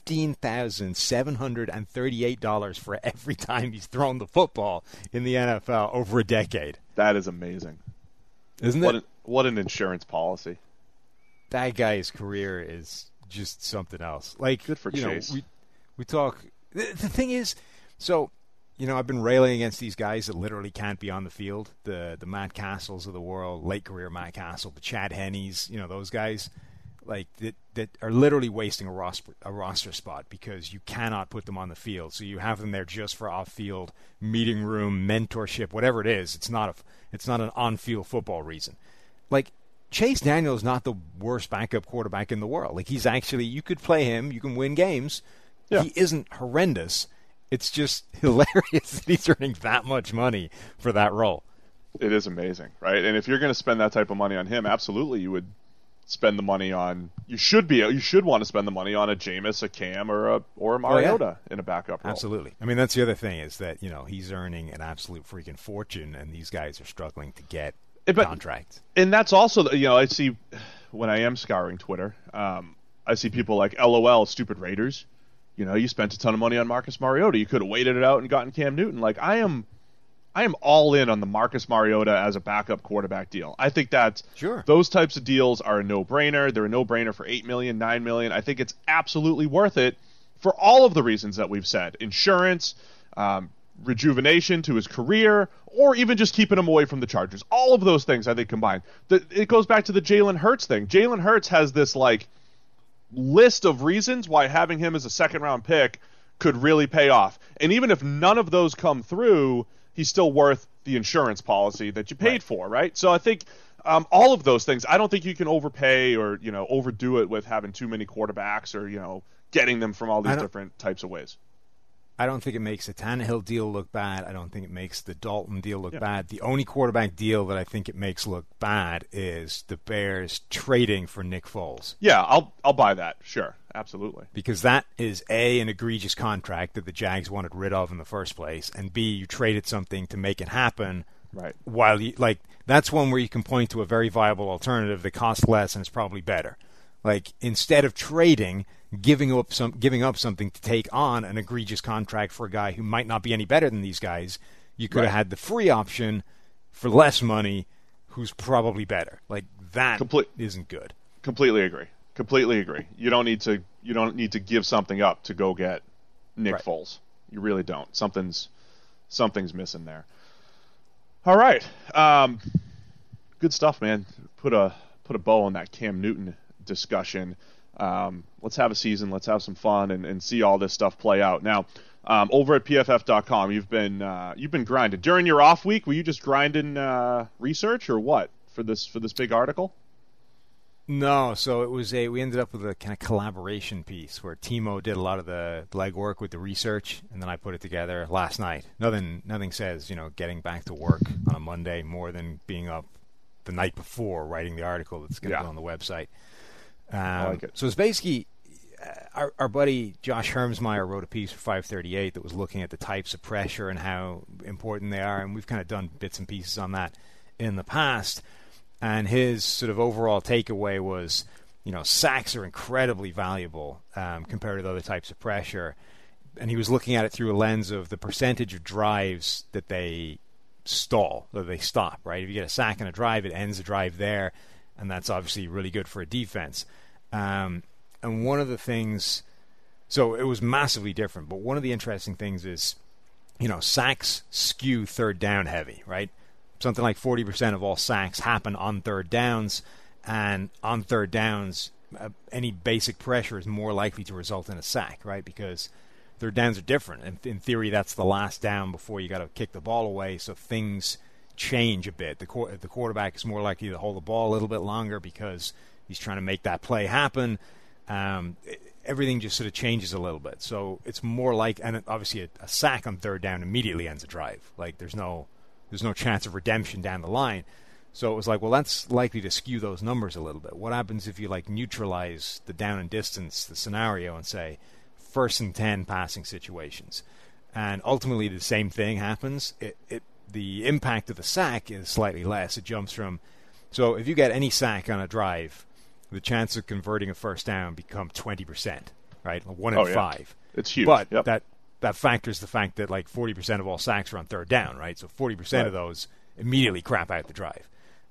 $15,738 for every time he's thrown the football in the NFL over a decade. That is amazing. Isn't it? What an insurance policy. That guy's career is just something else. Good for Chase. We talk. The thing is, so I've been railing against these guys that literally can't be on the field. The Matt Castles of the world, late career Matt Castle, the Chad Henneys, those guys. like that are literally wasting a roster spot because you cannot put them on the field. So you have them there just for off-field meeting room mentorship, whatever it is. It's not an on-field football reason. Like Chase Daniel is not the worst backup quarterback in the world. Like he's actually, you could play him, you can win games. Yeah. He isn't horrendous. It's just hilarious that he's earning that much money for that role. It is amazing, right? And if you're going to spend that type of money on him, absolutely you would spend the money on. You should want to spend the money on a Jameis, a Cam, or a Mariota in a backup role. Absolutely. I mean, that's the other thing is that he's earning an absolute freaking fortune, and these guys are struggling to get contracts. And that's also I see when I am scouring Twitter, I see people like LOL, stupid Raiders. You spent a ton of money on Marcus Mariota. You could have waited it out and gotten Cam Newton. Like I am all in on the Marcus Mariota as a backup quarterback deal. I think that those types of deals are a no-brainer. They're a no-brainer for $8 million, $9 million. I think it's absolutely worth it for all of the reasons that we've said. Insurance, rejuvenation to his career, or even just keeping him away from the Chargers. All of those things, I think, combined. It goes back to the Jalen Hurts thing. Jalen Hurts has this, list of reasons why having him as a second-round pick could really pay off. And even if none of those come through, he's still worth the insurance policy that you paid for, right? So I think all of those things, I don't think you can overpay or, overdo it with having too many quarterbacks or, getting them from all these different types of ways. I don't think it makes the Tannehill deal look bad. I don't think it makes the Dalton deal look bad. The only quarterback deal that I think it makes look bad is the Bears trading for Nick Foles. Yeah, I'll buy that. Sure, absolutely. Because that is A, an egregious contract that the Jags wanted rid of in the first place, and B, you traded something to make it happen. Right. While that's one where you can point to a very viable alternative that costs less and is probably better. Like instead of trading, giving up something to take on an egregious contract for a guy who might not be any better than these guys, you could have had the free option for less money, who's probably better. Like that isn't good. Completely agree. You don't need to give something up to go get Nick Foles. You really don't. Something's missing there. All right. Good stuff, man. Put a bow on that Cam Newton discussion. Let's have a season. Let's have some fun and see all this stuff play out. Now, over at PFF.com, you've been grinding during your off week. Were you just grinding research or what for this big article? No, so it was we ended up with a kind of collaboration piece where Timo did a lot of the legwork with the research, and then I put it together last night. Nothing says getting back to work on a Monday more than being up the night before writing the article that's going to go on the website. I like it. So it's basically our buddy Josh Hermsmeyer wrote a piece for 538 that was looking at the types of pressure and how important they are, and we've kind of done bits and pieces on that in the past. And his sort of overall takeaway was, sacks are incredibly valuable compared to the other types of pressure. And he was looking at it through a lens of the percentage of drives that they stall, that they stop, right? If you get a sack in a drive, it ends the drive there, and that's obviously really good for a defense. And one of the things, so it was massively different, but one of the interesting things is, sacks skew third down heavy, right? Something like 40% of all sacks happen on third downs, and on third downs, any basic pressure is more likely to result in a sack, right? Because third downs are different. And in theory, that's the last down before you got to kick the ball away, so things change a bit. The quarterback is more likely to hold the ball a little bit longer because he's trying to make that play happen. Everything just sort of changes a little bit. So it's more like, and obviously a sack on third down immediately ends a drive. Like there's no chance of redemption down the line. So it was like, well, that's likely to skew those numbers a little bit. What happens if you neutralize the down and distance, the scenario, and say 1st and 10 passing situations? And ultimately the same thing happens. The impact of the sack is slightly less. It jumps from, so if you get any sack on a drive, the chance of converting a first down become 20%, right? 1 in 5. It's huge. But that factors the fact that 40% of all sacks are on third down, right? So 40% of those immediately crap out the drive.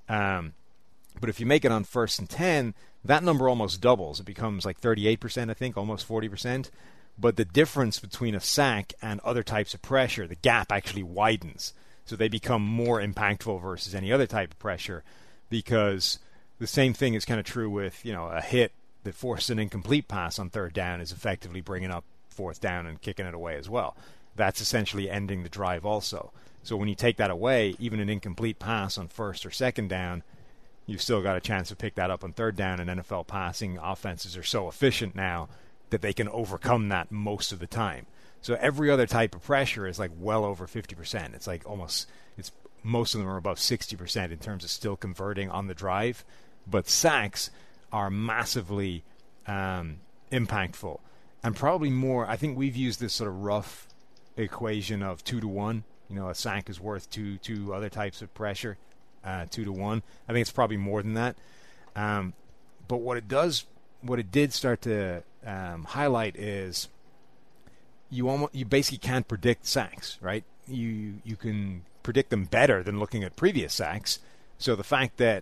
But if you make it on 1st and 10, that number almost doubles. It becomes 38%, I think, almost 40%. But the difference between a sack and other types of pressure, the gap actually widens. So they become more impactful versus any other type of pressure, because the same thing is kind of true with, a hit that forces an incomplete pass on third down is effectively bringing up fourth down and kicking it away as well. That's essentially ending the drive also. So when you take that away, even an incomplete pass on first or second down, you've still got a chance to pick that up on third down, and NFL passing offenses are so efficient now that they can overcome that most of the time. So every other type of pressure is like well over 50%. It's like most of them are above 60% in terms of still converting on the drive. But sacks are massively impactful. And probably more, I think we've used this sort of rough equation of 2-to-1. You know, a sack is worth two other types of pressure, 2-to-1. I think it's probably more than that. But what it did start to highlight is you basically can't predict sacks, right? You can predict them better than looking at previous sacks. So the fact that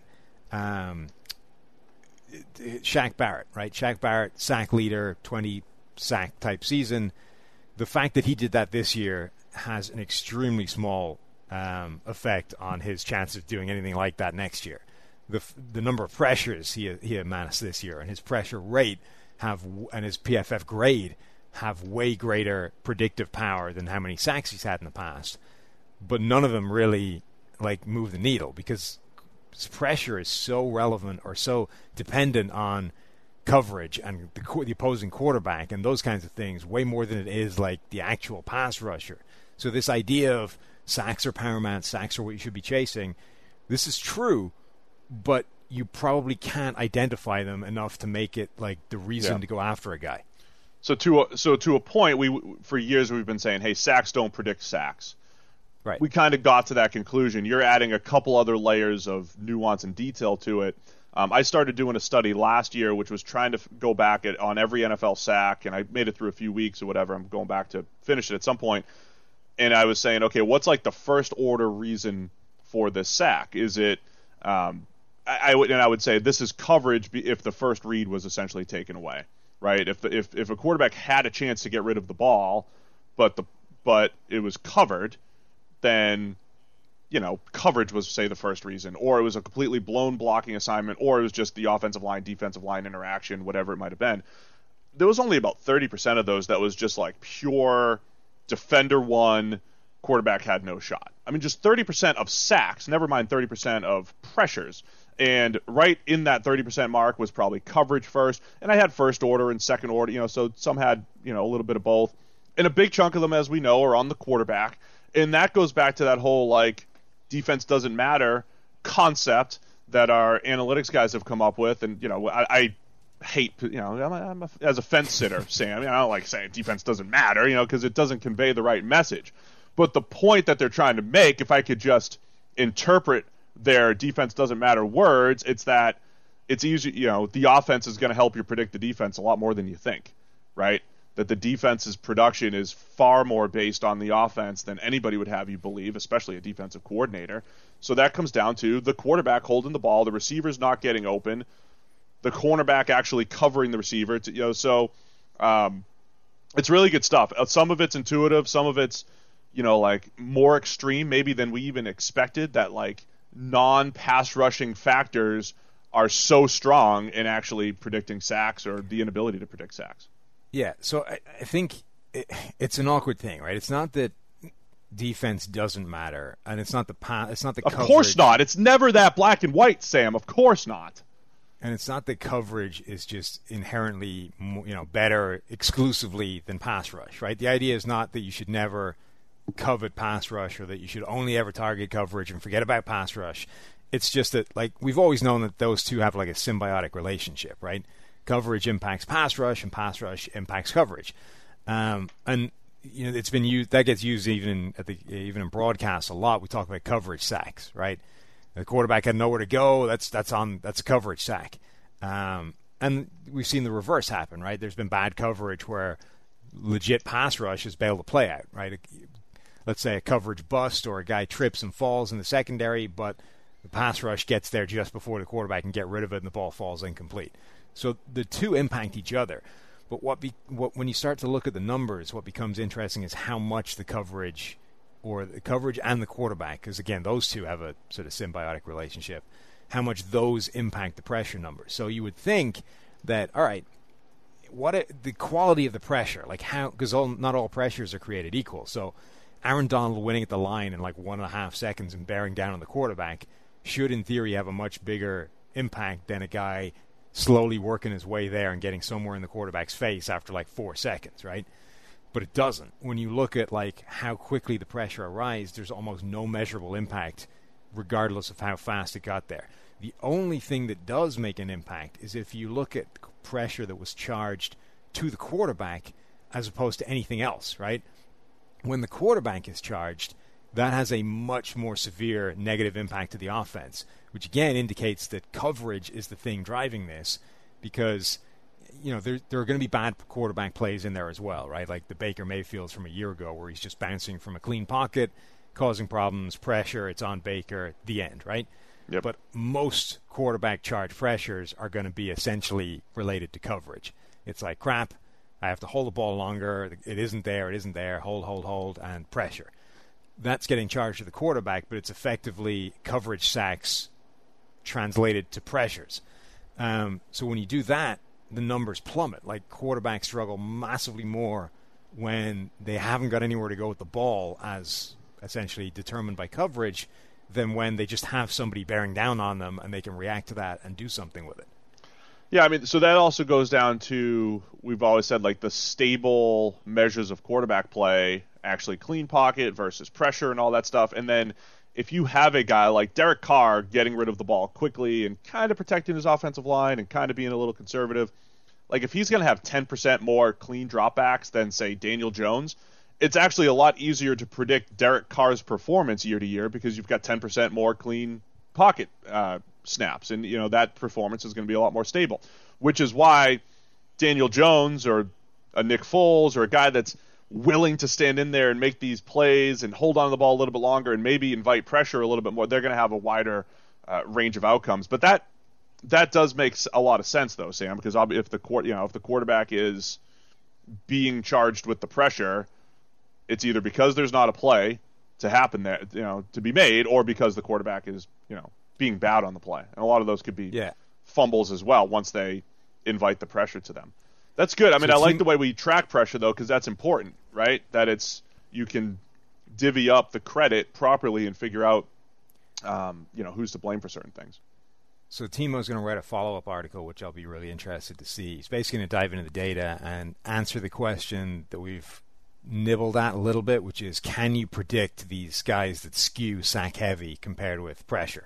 Shaq Barrett, right? Shaq Barrett, sack leader, 20 sack type season. The fact that he did that this year has an extremely small effect on his chance of doing anything like that next year. The number of pressures he amassed this year and his pressure rate and his PFF grade have way greater predictive power than how many sacks he's had in the past. But none of them really like move the needle because pressure is so relevant or so dependent on coverage and the opposing quarterback and those kinds of things way more than it is like the actual pass rusher. So this idea of sacks are paramount, sacks are what you should be chasing, this is true, but you probably can't identify them enough to make it like the reason to go after a guy. So to a point, for years we've been saying, hey, sacks don't predict sacks. Right. We kind of got to that conclusion. You're adding a couple other layers of nuance and detail to it. I started doing a study last year, which was trying to go back on every NFL sack, and I made it through a few weeks or whatever. I'm going back to finish it at some point. And I was saying, okay, what's like the first order reason for this sack? Is it I would say this is coverage if the first read was essentially taken away, right? If a quarterback had a chance to get rid of the ball, but it was covered, then coverage was, say, the first reason, or it was a completely blown blocking assignment, or it was just the offensive line, defensive line interaction, whatever it might have been. There was only about 30% of those that was just like pure defender won, quarterback had no shot. I mean, just 30% of sacks, never mind 30% of pressures. And right in that 30% mark was probably coverage first, and I had first order and second order, so some had, a little bit of both. And a big chunk of them, as we know, are on the quarterback. And that goes back to that whole, like, defense doesn't matter concept that our analytics guys have come up with. And, I hate, I'm as a fence sitter, Sam, I don't like saying defense doesn't matter, because it doesn't convey the right message. But the point that they're trying to make, if I could just interpret their defense doesn't matter words, it's that it's easy, the offense is going to help you predict the defense a lot more than you think, right? That the defense's production is far more based on the offense than anybody would have you believe, especially a defensive coordinator. So that comes down to the quarterback holding the ball, the receiver's not getting open, the cornerback actually covering the receiver. So it's really good stuff. Some of it's intuitive, some of it's, like more extreme maybe than we even expected, that like non-pass rushing factors are so strong in actually predicting sacks or the inability to predict sacks. Yeah, so I think it's an awkward thing, right? It's not that defense doesn't matter, and it's not the coverage. Of course not. It's never that black and white, Sam. Of course not. And it's not that coverage is just inherently, better exclusively than pass rush, right? The idea is not that you should never covet pass rush or that you should only ever target coverage and forget about pass rush. It's just that, like, we've always known that those two have like a symbiotic relationship, right? Coverage impacts pass rush, and pass rush impacts coverage, and it's been used. That gets used even in broadcasts a lot. We talk about coverage sacks, right? The quarterback had nowhere to go. That's a coverage sack, and we've seen the reverse happen, right? There's been bad coverage where legit pass rush has bailed the play out, right? Let's say a coverage bust or a guy trips and falls in the secondary, but the pass rush gets there just before the quarterback can get rid of it, and the ball falls incomplete. So the two impact each other. But when you start to look at the numbers, what becomes interesting is how much the coverage and the quarterback, because again, those two have a sort of symbiotic relationship, how much those impact the pressure numbers. So you would think that, all right, the quality of the pressure, like how, because not all pressures are created equal. So Aaron Donald winning at the line in like 1.5 seconds and bearing down on the quarterback should, in theory, have a much bigger impact than a guy slowly working his way there and getting somewhere in the quarterback's face after like 4 seconds, right? But it doesn't. When you look at like how quickly the pressure arrives, there's almost no measurable impact regardless of how fast it got there. The only thing that does make an impact is if you look at pressure that was charged to the quarterback as opposed to anything else, right? When the quarterback is charged, that has a much more severe negative impact to the offense, which again indicates that coverage is the thing driving this, because there are going to be bad quarterback plays in there as well, right? Like the Baker Mayfields from a year ago where he's just bouncing from a clean pocket, causing problems, pressure, it's on Baker, the end, right? Yep. But most quarterback charge pressures are going to be essentially related to coverage. It's like, crap, I have to hold the ball longer, it isn't there, hold, and pressure. That's getting charged to the quarterback, but it's effectively coverage sacks translated to pressures. So when you do that, the numbers plummet. Like quarterbacks struggle massively more when they haven't got anywhere to go with the ball, as essentially determined by coverage, than when they just have somebody bearing down on them and they can react to that and do something with it. Yeah, I mean, so that also goes down to, we've always said, like the stable measures of quarterback play, actually clean pocket versus pressure and all that stuff. And then if you have a guy like Derek Carr getting rid of the ball quickly and kind of protecting his offensive line and kind of being a little conservative, like if he's going to have 10% more clean dropbacks than, say, Daniel Jones, it's actually a lot easier to predict Derek Carr's performance year to year because you've got 10% more clean pocket snaps, and that performance is going to be a lot more stable, which is why Daniel Jones or a Nick Foles or a guy that's willing to stand in there and make these plays and hold on to the ball a little bit longer and maybe invite pressure a little bit more, they're going to have a wider range of outcomes. But that does make a lot of sense, though, Sam, because if the quarterback is being charged with the pressure, it's either because there's not a play to happen there, to be made, or because the quarterback is, being bad on the play. And a lot of those could be fumbles as well once they invite the pressure to them. That's good. I mean, I like the way we track pressure, though, because that's important, right? That you can divvy up the credit properly and figure out, who's to blame for certain things. So Timo's going to write a follow-up article, which I'll be really interested to see. He's basically going to dive into the data and answer the question that we've nibbled at a little bit, which is, can you predict these guys that skew sack heavy compared with pressure?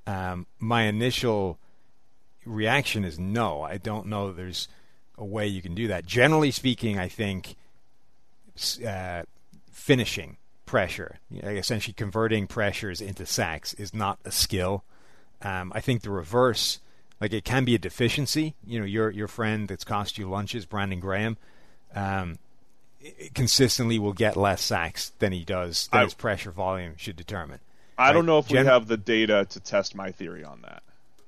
My initial reaction is no. I don't know there's a way you can do that. Generally speaking, I think finishing pressure, essentially converting pressures into sacks, is not a skill. I think the reverse, like it can be a deficiency. Your friend that's cost you lunches, Brandon Graham, consistently will get less sacks than he does, than his pressure volume should determine. I don't know if we have the data to test my theory on that.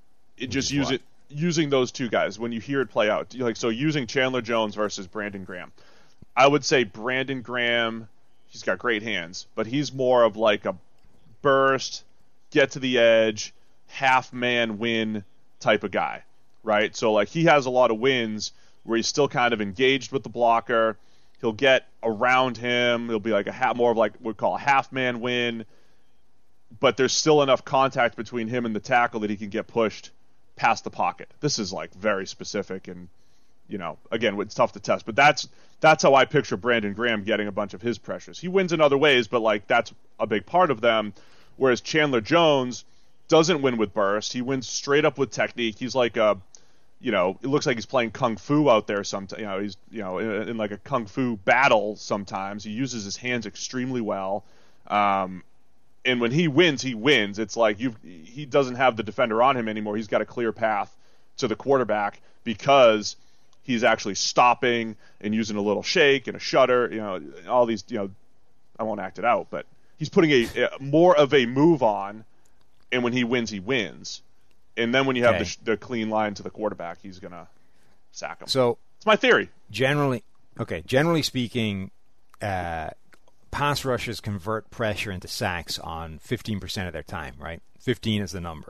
Using those two guys, when you hear it play out, using Chandler Jones versus Brandon Graham, I would say Brandon Graham, he's got great hands, but he's more of like a burst, get to the edge, half-man win type of guy, right? So like he has a lot of wins where he's still kind of engaged with the blocker. He'll get around him. He'll be like more of like what we call a half-man win, but there's still enough contact between him and the tackle that he can get pushed past the pocket. This is like very specific, and again, it's tough to test, but that's how I picture Brandon Graham getting a bunch of his pressures. He wins in other ways, but like that's a big part of them. Whereas Chandler Jones doesn't win with burst. He wins straight up with technique. He's like it looks like he's playing kung fu out there sometimes. He's in like a kung fu battle sometimes. He uses his hands extremely well. And when he wins, he wins. It's like he doesn't have the defender on him anymore. He's got a clear path to the quarterback because he's actually stopping and using a little shake and a shutter. All these. I won't act it out, but he's putting a more of a move on. And when he wins, he wins. And then when you have the clean line to the quarterback, he's gonna sack him. So it's my theory. Generally speaking, pass rushers convert pressure into sacks on 15% of their time, right? 15 is the number.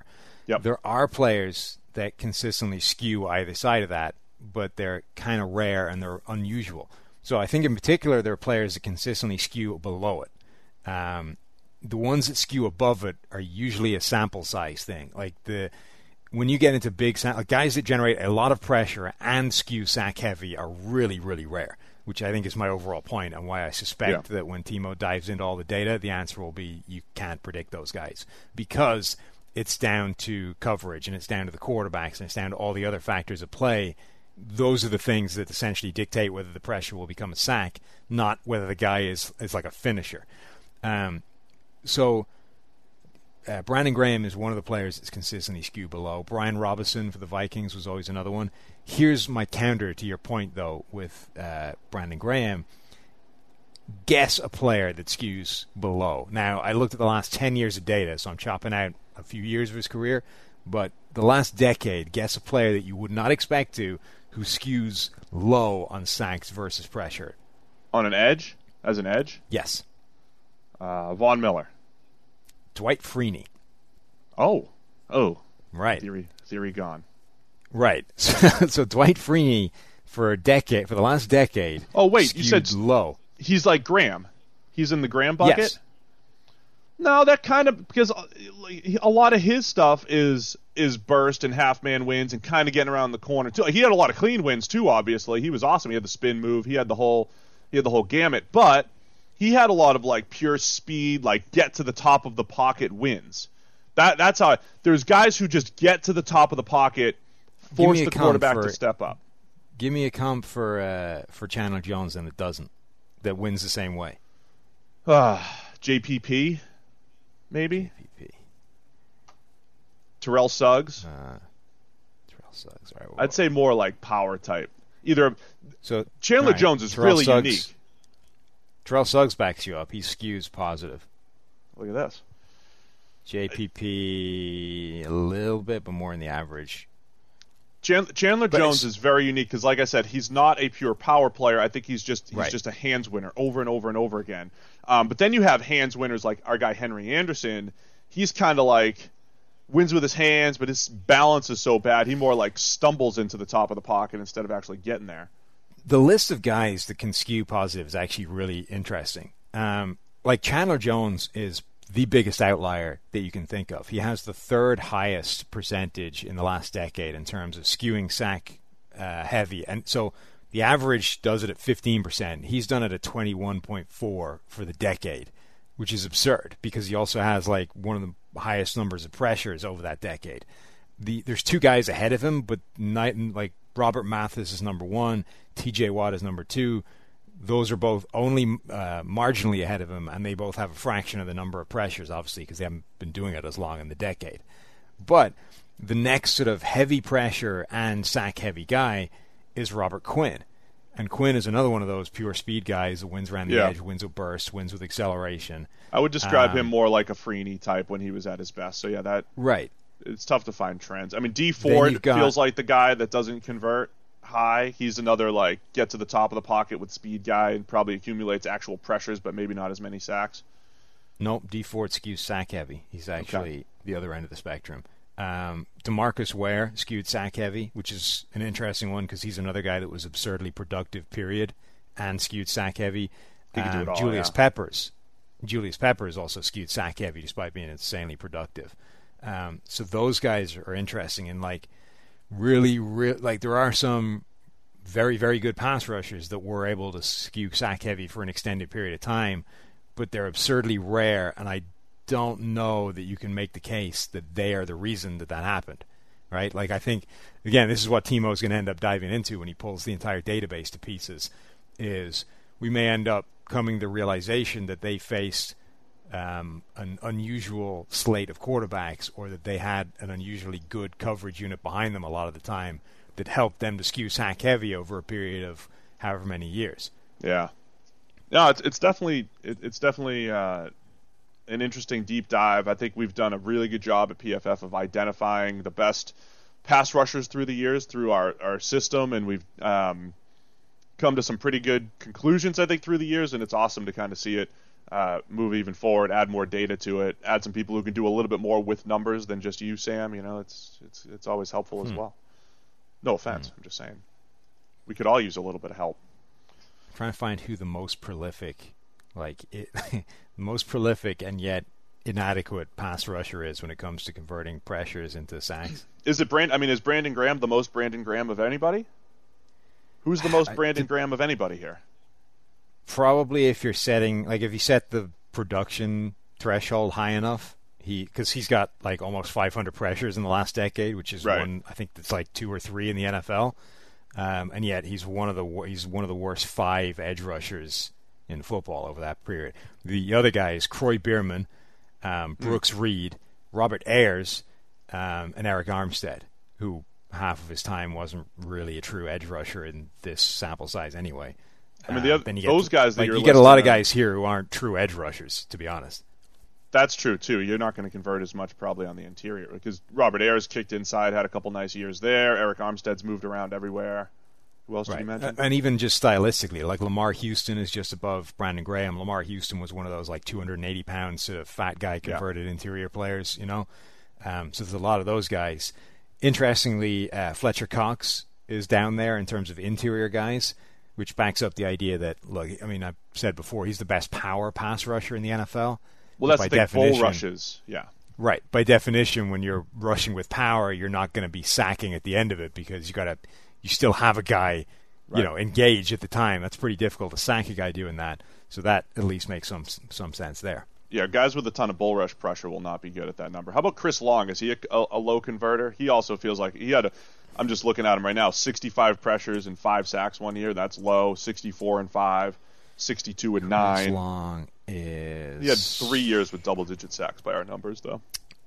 Yep. There are players that consistently skew either side of that, but they're kind of rare and they're unusual. So I think in particular there are players that consistently skew below it. The ones that skew above it are usually a sample size thing. Like when you get into big guys that generate a lot of pressure and skew sack heavy are really, really rare, which I think is my overall point and why I suspect that when Timo dives into all the data, the answer will be you can't predict those guys because it's down to coverage and it's down to the quarterbacks and it's down to all the other factors at play. Those are the things that essentially dictate whether the pressure will become a sack, not whether the guy is like a finisher. So Brandon Graham is one of the players that's consistently skewed below. Brian Robinson for the Vikings was always another one. Here's my counter to your point, though, with Brandon Graham. Guess a player that skews below. Now, I looked at the last 10 years of data, so I'm chopping out a few years of his career, but the last decade, guess a player that you would not expect to who skews low on sacks versus pressure. On an edge? As an edge? Yes. Von Miller. Dwight Freeney. Oh. Right. Theory gone. Right. So Dwight Freeney for the last decade. Oh wait, you said low. He's like Graham. He's in the Graham bucket. Yes. No, that kind of because a lot of his stuff is burst and half man wins and kind of getting around the corner too. He had a lot of clean wins too. Obviously, he was awesome. He had the spin move. He had the whole gamut. But he had a lot of like pure speed, like get to the top of the pocket wins. That's how there's guys who just get to the top of the pocket, force the quarterback to step up. Give me a comp for Chandler Jones and it doesn't. That wins the same way. JPP, maybe. JPP. Terrell Suggs. Terrell Suggs. All right, I'd say more like power type. So Chandler right, Jones is Terrell really Suggs, unique. Terrell Suggs backs you up. He skews positive. Look at this. JPP a little bit, but more in the average. Chandler Jones is very unique because, like I said, he's not a pure power player. I think he's just a hands winner over and over and over again. But then you have hands winners like our guy Henry Anderson. He's kind of like wins with his hands, but his balance is so bad he more like stumbles into the top of the pocket instead of actually getting there. The list of guys that can skew positive is actually really interesting. Like Chandler Jones is the biggest outlier that you can think of. He has the third highest percentage in the last decade in terms of skewing sack heavy. And so the average does it at 15%. He's done it at 21.4 for the decade, which is absurd because he also has like one of the highest numbers of pressures over that decade. There's two guys ahead of him, but like Robert Mathis is number one, TJ Watt is number two. Those are both only marginally ahead of him, and they both have a fraction of the number of pressures, obviously, because they haven't been doing it as long in the decade. But the next sort of heavy pressure and sack-heavy guy is Robert Quinn. And Quinn is another one of those pure speed guys that wins around the edge, wins with burst, wins with acceleration. I would describe him more like a Freeney type when he was at his best. So, yeah, it's tough to find trends. I mean, D Ford feels like the guy that doesn't convert high. He's another like get to the top of the pocket with speed guy and probably accumulates actual pressures, but maybe not as many sacks. Nope, D Ford skews sack heavy. He's actually the other end of the spectrum. DeMarcus Ware skewed sack heavy, which is an interesting one because he's another guy that was absurdly productive, period, and skewed sack heavy. Julius Peppers also skewed sack heavy despite being insanely productive. So those guys are interesting and like really like there are some very, very good pass rushers that were able to skew sack heavy for an extended period of time, but they're absurdly rare, and I don't know that you can make the case that they are the reason that happened, right? Like I think, again, this is what Timo's going to end up diving into when he pulls the entire database to pieces, is we may end up coming to the realization that they faced an unusual slate of quarterbacks, or that they had an unusually good coverage unit behind them a lot of the time that helped them to skew sack heavy over a period of however many years. Yeah. No, it's definitely an interesting deep dive. I think we've done a really good job at PFF of identifying the best pass rushers through the years through our system, and we've come to some pretty good conclusions, I think, through the years, and it's awesome to kind of see it move even forward, add more data to it, add some people who can do a little bit more with numbers than just you, Sam. It's always helpful as well. No offense, I'm just saying. We could all use a little bit of help. I'm trying to find who the most prolific, most prolific and yet inadequate pass rusher is when it comes to converting pressures into sacks. Is Brandon Graham the most Brandon Graham of anybody? Who's the most Brandon Graham of anybody here? Probably if you're setting, if you set the production threshold high enough, because he's got almost 500 pressures in the last decade, which is one, I think that's 2 or 3 in the NFL, and yet he's one of the worst 5 edge rushers in football over that period. The other guy is Croy Bierman, Brooks Reed, Robert Ayers, and Eric Armstead, who half of his time wasn't really a true edge rusher in this sample size anyway. Those guys that you get a lot of guys here who aren't true edge rushers, to be honest. That's true too. You're not going to convert as much probably on the interior because Robert Ayers kicked inside, had a couple nice years there. Eric Armstead's moved around everywhere. Who else did you mention? And even just stylistically, Lamar Houston is just above Brandon Graham. Lamar Houston was one of those 280-pound sort of fat guy converted interior players, So there's a lot of those guys. Interestingly, Fletcher Cox is down there in terms of interior guys, which backs up the idea that, I've said before, he's the best power pass rusher in the NFL. Well, that's the thing, bull rushes, yeah. Right. By definition, when you're rushing with power, you're not going to be sacking at the end of it because you still have a guy, engaged at the time. That's pretty difficult to sack a guy doing that. So that at least makes some sense there. Yeah, guys with a ton of bull rush pressure will not be good at that number. How about Chris Long? Is he a low converter? He also feels like he had I'm just looking at him right now, 65 pressures and 5 sacks one year. That's low. 64 and 5, 62 and 9. Chris Long is... He had 3 years with double-digit sacks by our numbers, though.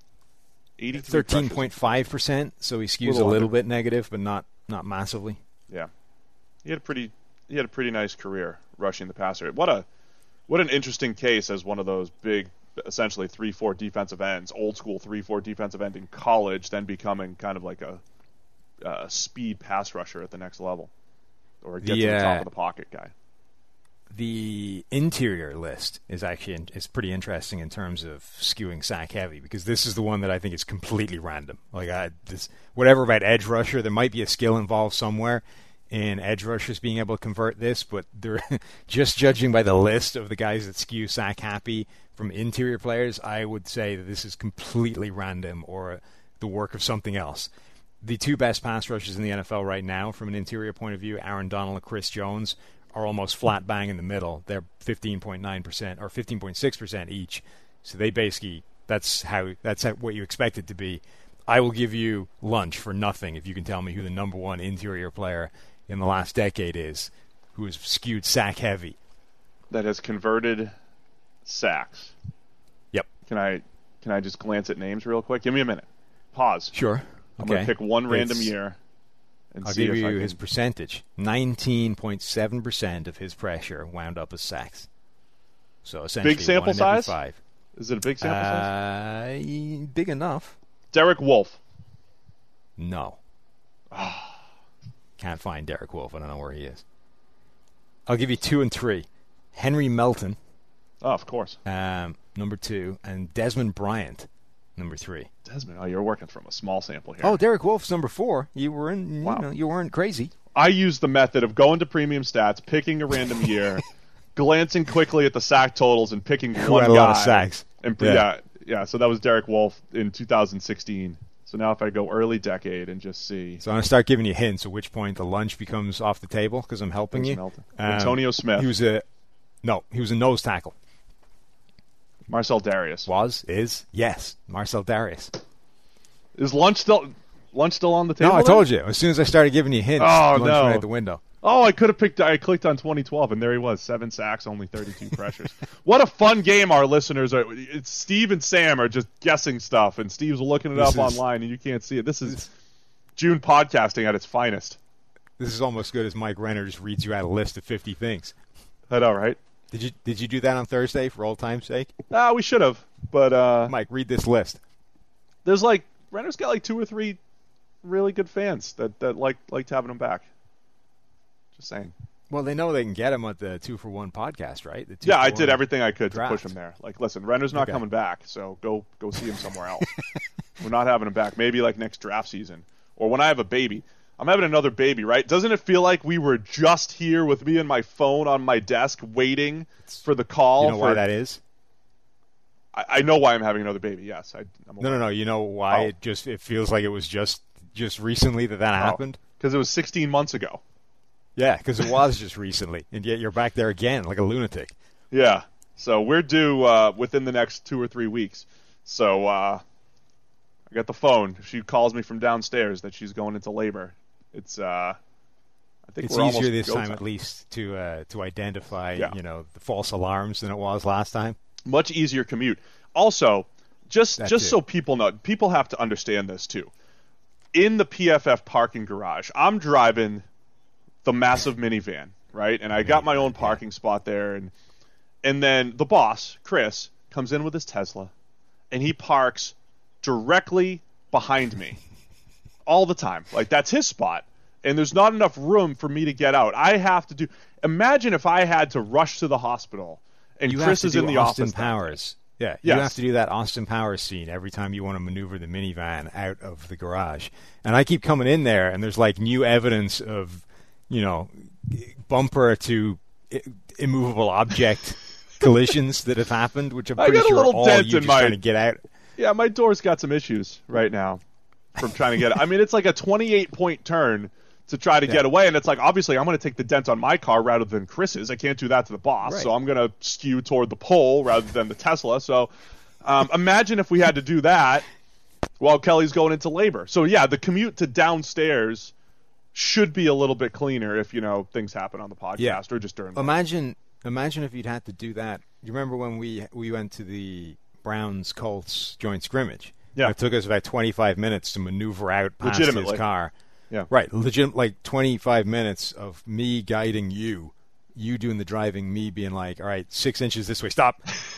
13.5%, so he skews a little bit negative, but not massively. Yeah. He had a pretty nice career rushing the passer. What an interesting case as one of those big, essentially 3-4 defensive ends, old school 3-4 defensive end in college, then becoming kind of like a speed pass rusher at the next level, or get to the top of the pocket guy. The interior list is pretty interesting in terms of skewing sack heavy, because this is the one that I think is completely random. Whatever about edge rusher, there might be a skill involved somewhere in edge rushers being able to convert this, but they're just judging by the list of the guys that skew sack happy from interior players, I would say that this is completely random or the work of something else. The 2 best pass rushers in the NFL right now from an interior point of view, Aaron Donald and Chris Jones, are almost flat bang in the middle. They're 15.9% or 15.6% each. So they basically, that's what you expect it to be. I will give you lunch for nothing if you can tell me who the number 1 interior player in the last decade is, who is skewed sack heavy. That has converted sacks. Yep. Can I just glance at names real quick? Give me a minute. Pause. Sure. I'm going to pick one random year. I'll give you his percentage. 19.7% of his pressure wound up as sacks. So essentially, big sample size? 5. Is it a big sample size? Big enough. Derek Wolfe. No. Can't find Derek Wolfe. I don't know where he is. I'll give you 2 and 3. Henry Melton. Oh, of course. Number 2, and Desmond Bryant. Number 3. Desmond, you're working from a small sample here. Oh, Derek Wolfe's number 4. You were in. Wow. You weren't crazy. I used the method of going to premium stats, picking a random year, glancing quickly at the sack totals, and picking Who one had a guy. lot of sacks. And yeah. So that was Derek Wolfe in 2016. So now if I go early decade and just see. So I'm going to start giving you hints, at which point the lunch becomes off the table because I'm helping you. Antonio Smith. He was a nose tackle. Marcel Darius. Yes, Marcel Darius. Is lunch still on the table? No, I told you. As soon as I started giving you hints, lunch went out the window. Oh, I clicked on 2012, and there he was. 7 sacks, only 32 pressures. What a fun game our listeners are. It's Steve and Sam are just guessing stuff, and Steve's looking it up online, and you can't see it. This is June podcasting at its finest. This is almost as good as Mike Renner just reads you out a list of 50 things. I know, right? Did you do that on Thursday for old time's sake? We should have, but Mike, read this list. There's Renner's got 2 or 3 really good fans that liked having him back. Just saying. Well, they know they can get him at the 2-for-1 podcast, right? Yeah, I did everything I could to push draft. him there. Like, listen, Renner's not coming back, so go see him somewhere else. We're not having him back. Maybe like next draft season, or when I have a baby. I'm having another baby, right? Doesn't it feel like we were just here with me and my phone on my desk waiting for the call? You know why that is? I know why I'm having another baby. Yes, I'm aware. No. You know why it feels like it was just recently that happened? Because it was 16 months ago. Yeah, because it was just recently, and yet you're back there again like a lunatic. Yeah. So we're due within the next 2 or 3 weeks. So I got the phone. She calls me from downstairs that she's going into labor. It's I think it's we're easier almost this go time at least to identify Yeah. the false alarms than it was last time. Much easier commute. Also, just That too. so people know, people have to understand this too. In the PFF parking garage, I'm driving the massive minivan, right? And I got my own parking spot there, and then the boss, Chris, comes in with his Tesla, and he parks directly behind me all the time. Like, that's his spot, and there's not enough room for me to get out. I have to do. Imagine if I had to rush to the hospital, and You Chris have is to in do the Austin office. Powers. Yeah, Yes. you have to do that Austin Powers scene every time you want to maneuver the minivan out of the garage. And I keep coming in there, and there's like new evidence of, bumper to immovable object collisions that have happened, which I'm I pretty got a sure little all dent you in just my- trying to get out. Yeah, my door's got some issues right now from trying to get. I mean, it's like a 28-point turn to try to get away, and it's like, obviously I'm going to take the dent on my car rather than Chris's. I can't do that to the boss, Right. so I'm going to skew toward the pole rather than the Tesla. So imagine if we had to do that while Kelly's going into labor. So yeah, the commute to downstairs should be a little bit cleaner if things happen on the podcast or just during. Imagine if you'd had to do that. You remember when we went to the Browns Colts joint scrimmage? Yeah. It took us about 25 minutes to maneuver out past Legitimately. his car. Yeah. Right. Like 25 minutes of me guiding you doing the driving, me being like, all right, 6 inches this way, stop.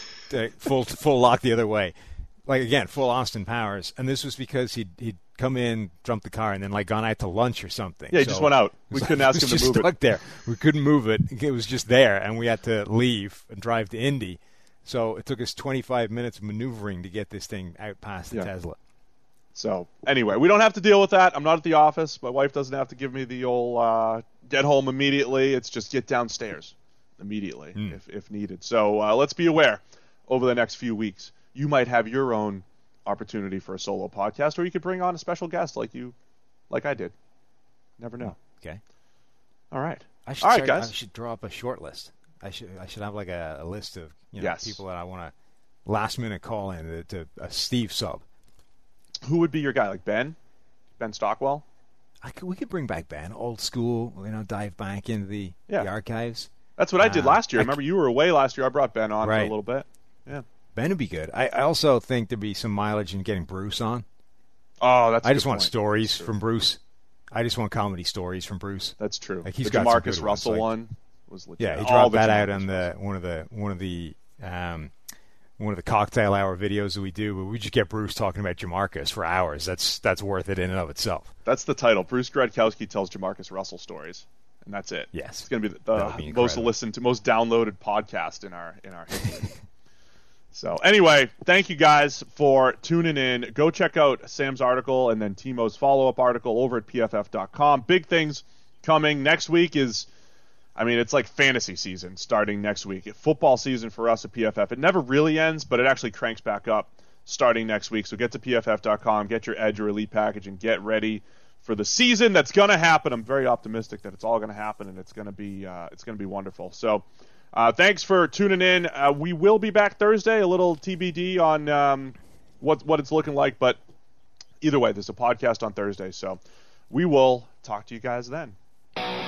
Full lock the other way. Like, again, full Austin Powers. And this was because he'd come in, jumped the car, and then like gone out to lunch or something. Yeah, he just went out. We couldn't ask him to just move it. stuck there. We couldn't move it. It was just there, and we had to leave and drive to Indy. So it took us 25 minutes of maneuvering to get this thing out past the Tesla. So anyway, we don't have to deal with that. I'm not at the office. My wife doesn't have to give me the old get home immediately. It's just get downstairs immediately if needed. So let's be aware over the next few weeks. You might have your own opportunity for a solo podcast, or you could bring on a special guest like I did. Never know. Okay. All right. All right, guys. I should draw up a short list. I should have like a list of Yes. people that I want to last minute call in to a Steve sub. Who would be your guy? Like Ben Stockwell? We could bring back Ben, old school. Dive back into the archives. That's what I did last year. Remember, you were away last year. I brought Ben on for a little bit. Yeah. Ben would be good. I also think there'd be some mileage in getting Bruce on. Oh, that's. I just want stories from Bruce. I just want comedy stories from Bruce. That's true. Like he's the got some Jamarcus good Russell ones, one was legit. Yeah, he All dropped the that out Jamarcus on one of the cocktail hour videos that we do, but we just get Bruce talking about Jamarcus for hours. That's worth it in and of itself. That's the title. Bruce Gradkowski tells Jamarcus Russell stories, and that's it. Yes, it's going to be That the would be most incredible. listened to, most downloaded podcast in our history. So anyway, thank you guys for tuning in. Go check out Sam's article and then Timo's follow-up article over at pff.com. Big things coming. Next week is, it's like fantasy season starting next week. Football season for us at PFF. It never really ends, but it actually cranks back up starting next week. So get to pff.com, get your Edge or Elite package, and get ready for the season that's going to happen. I'm very optimistic that it's all going to happen, and it's going to be wonderful. So thanks for tuning in. We will be back Thursday, a little TBD on what it's looking like, but either way, there's a podcast on Thursday, so we will talk to you guys then.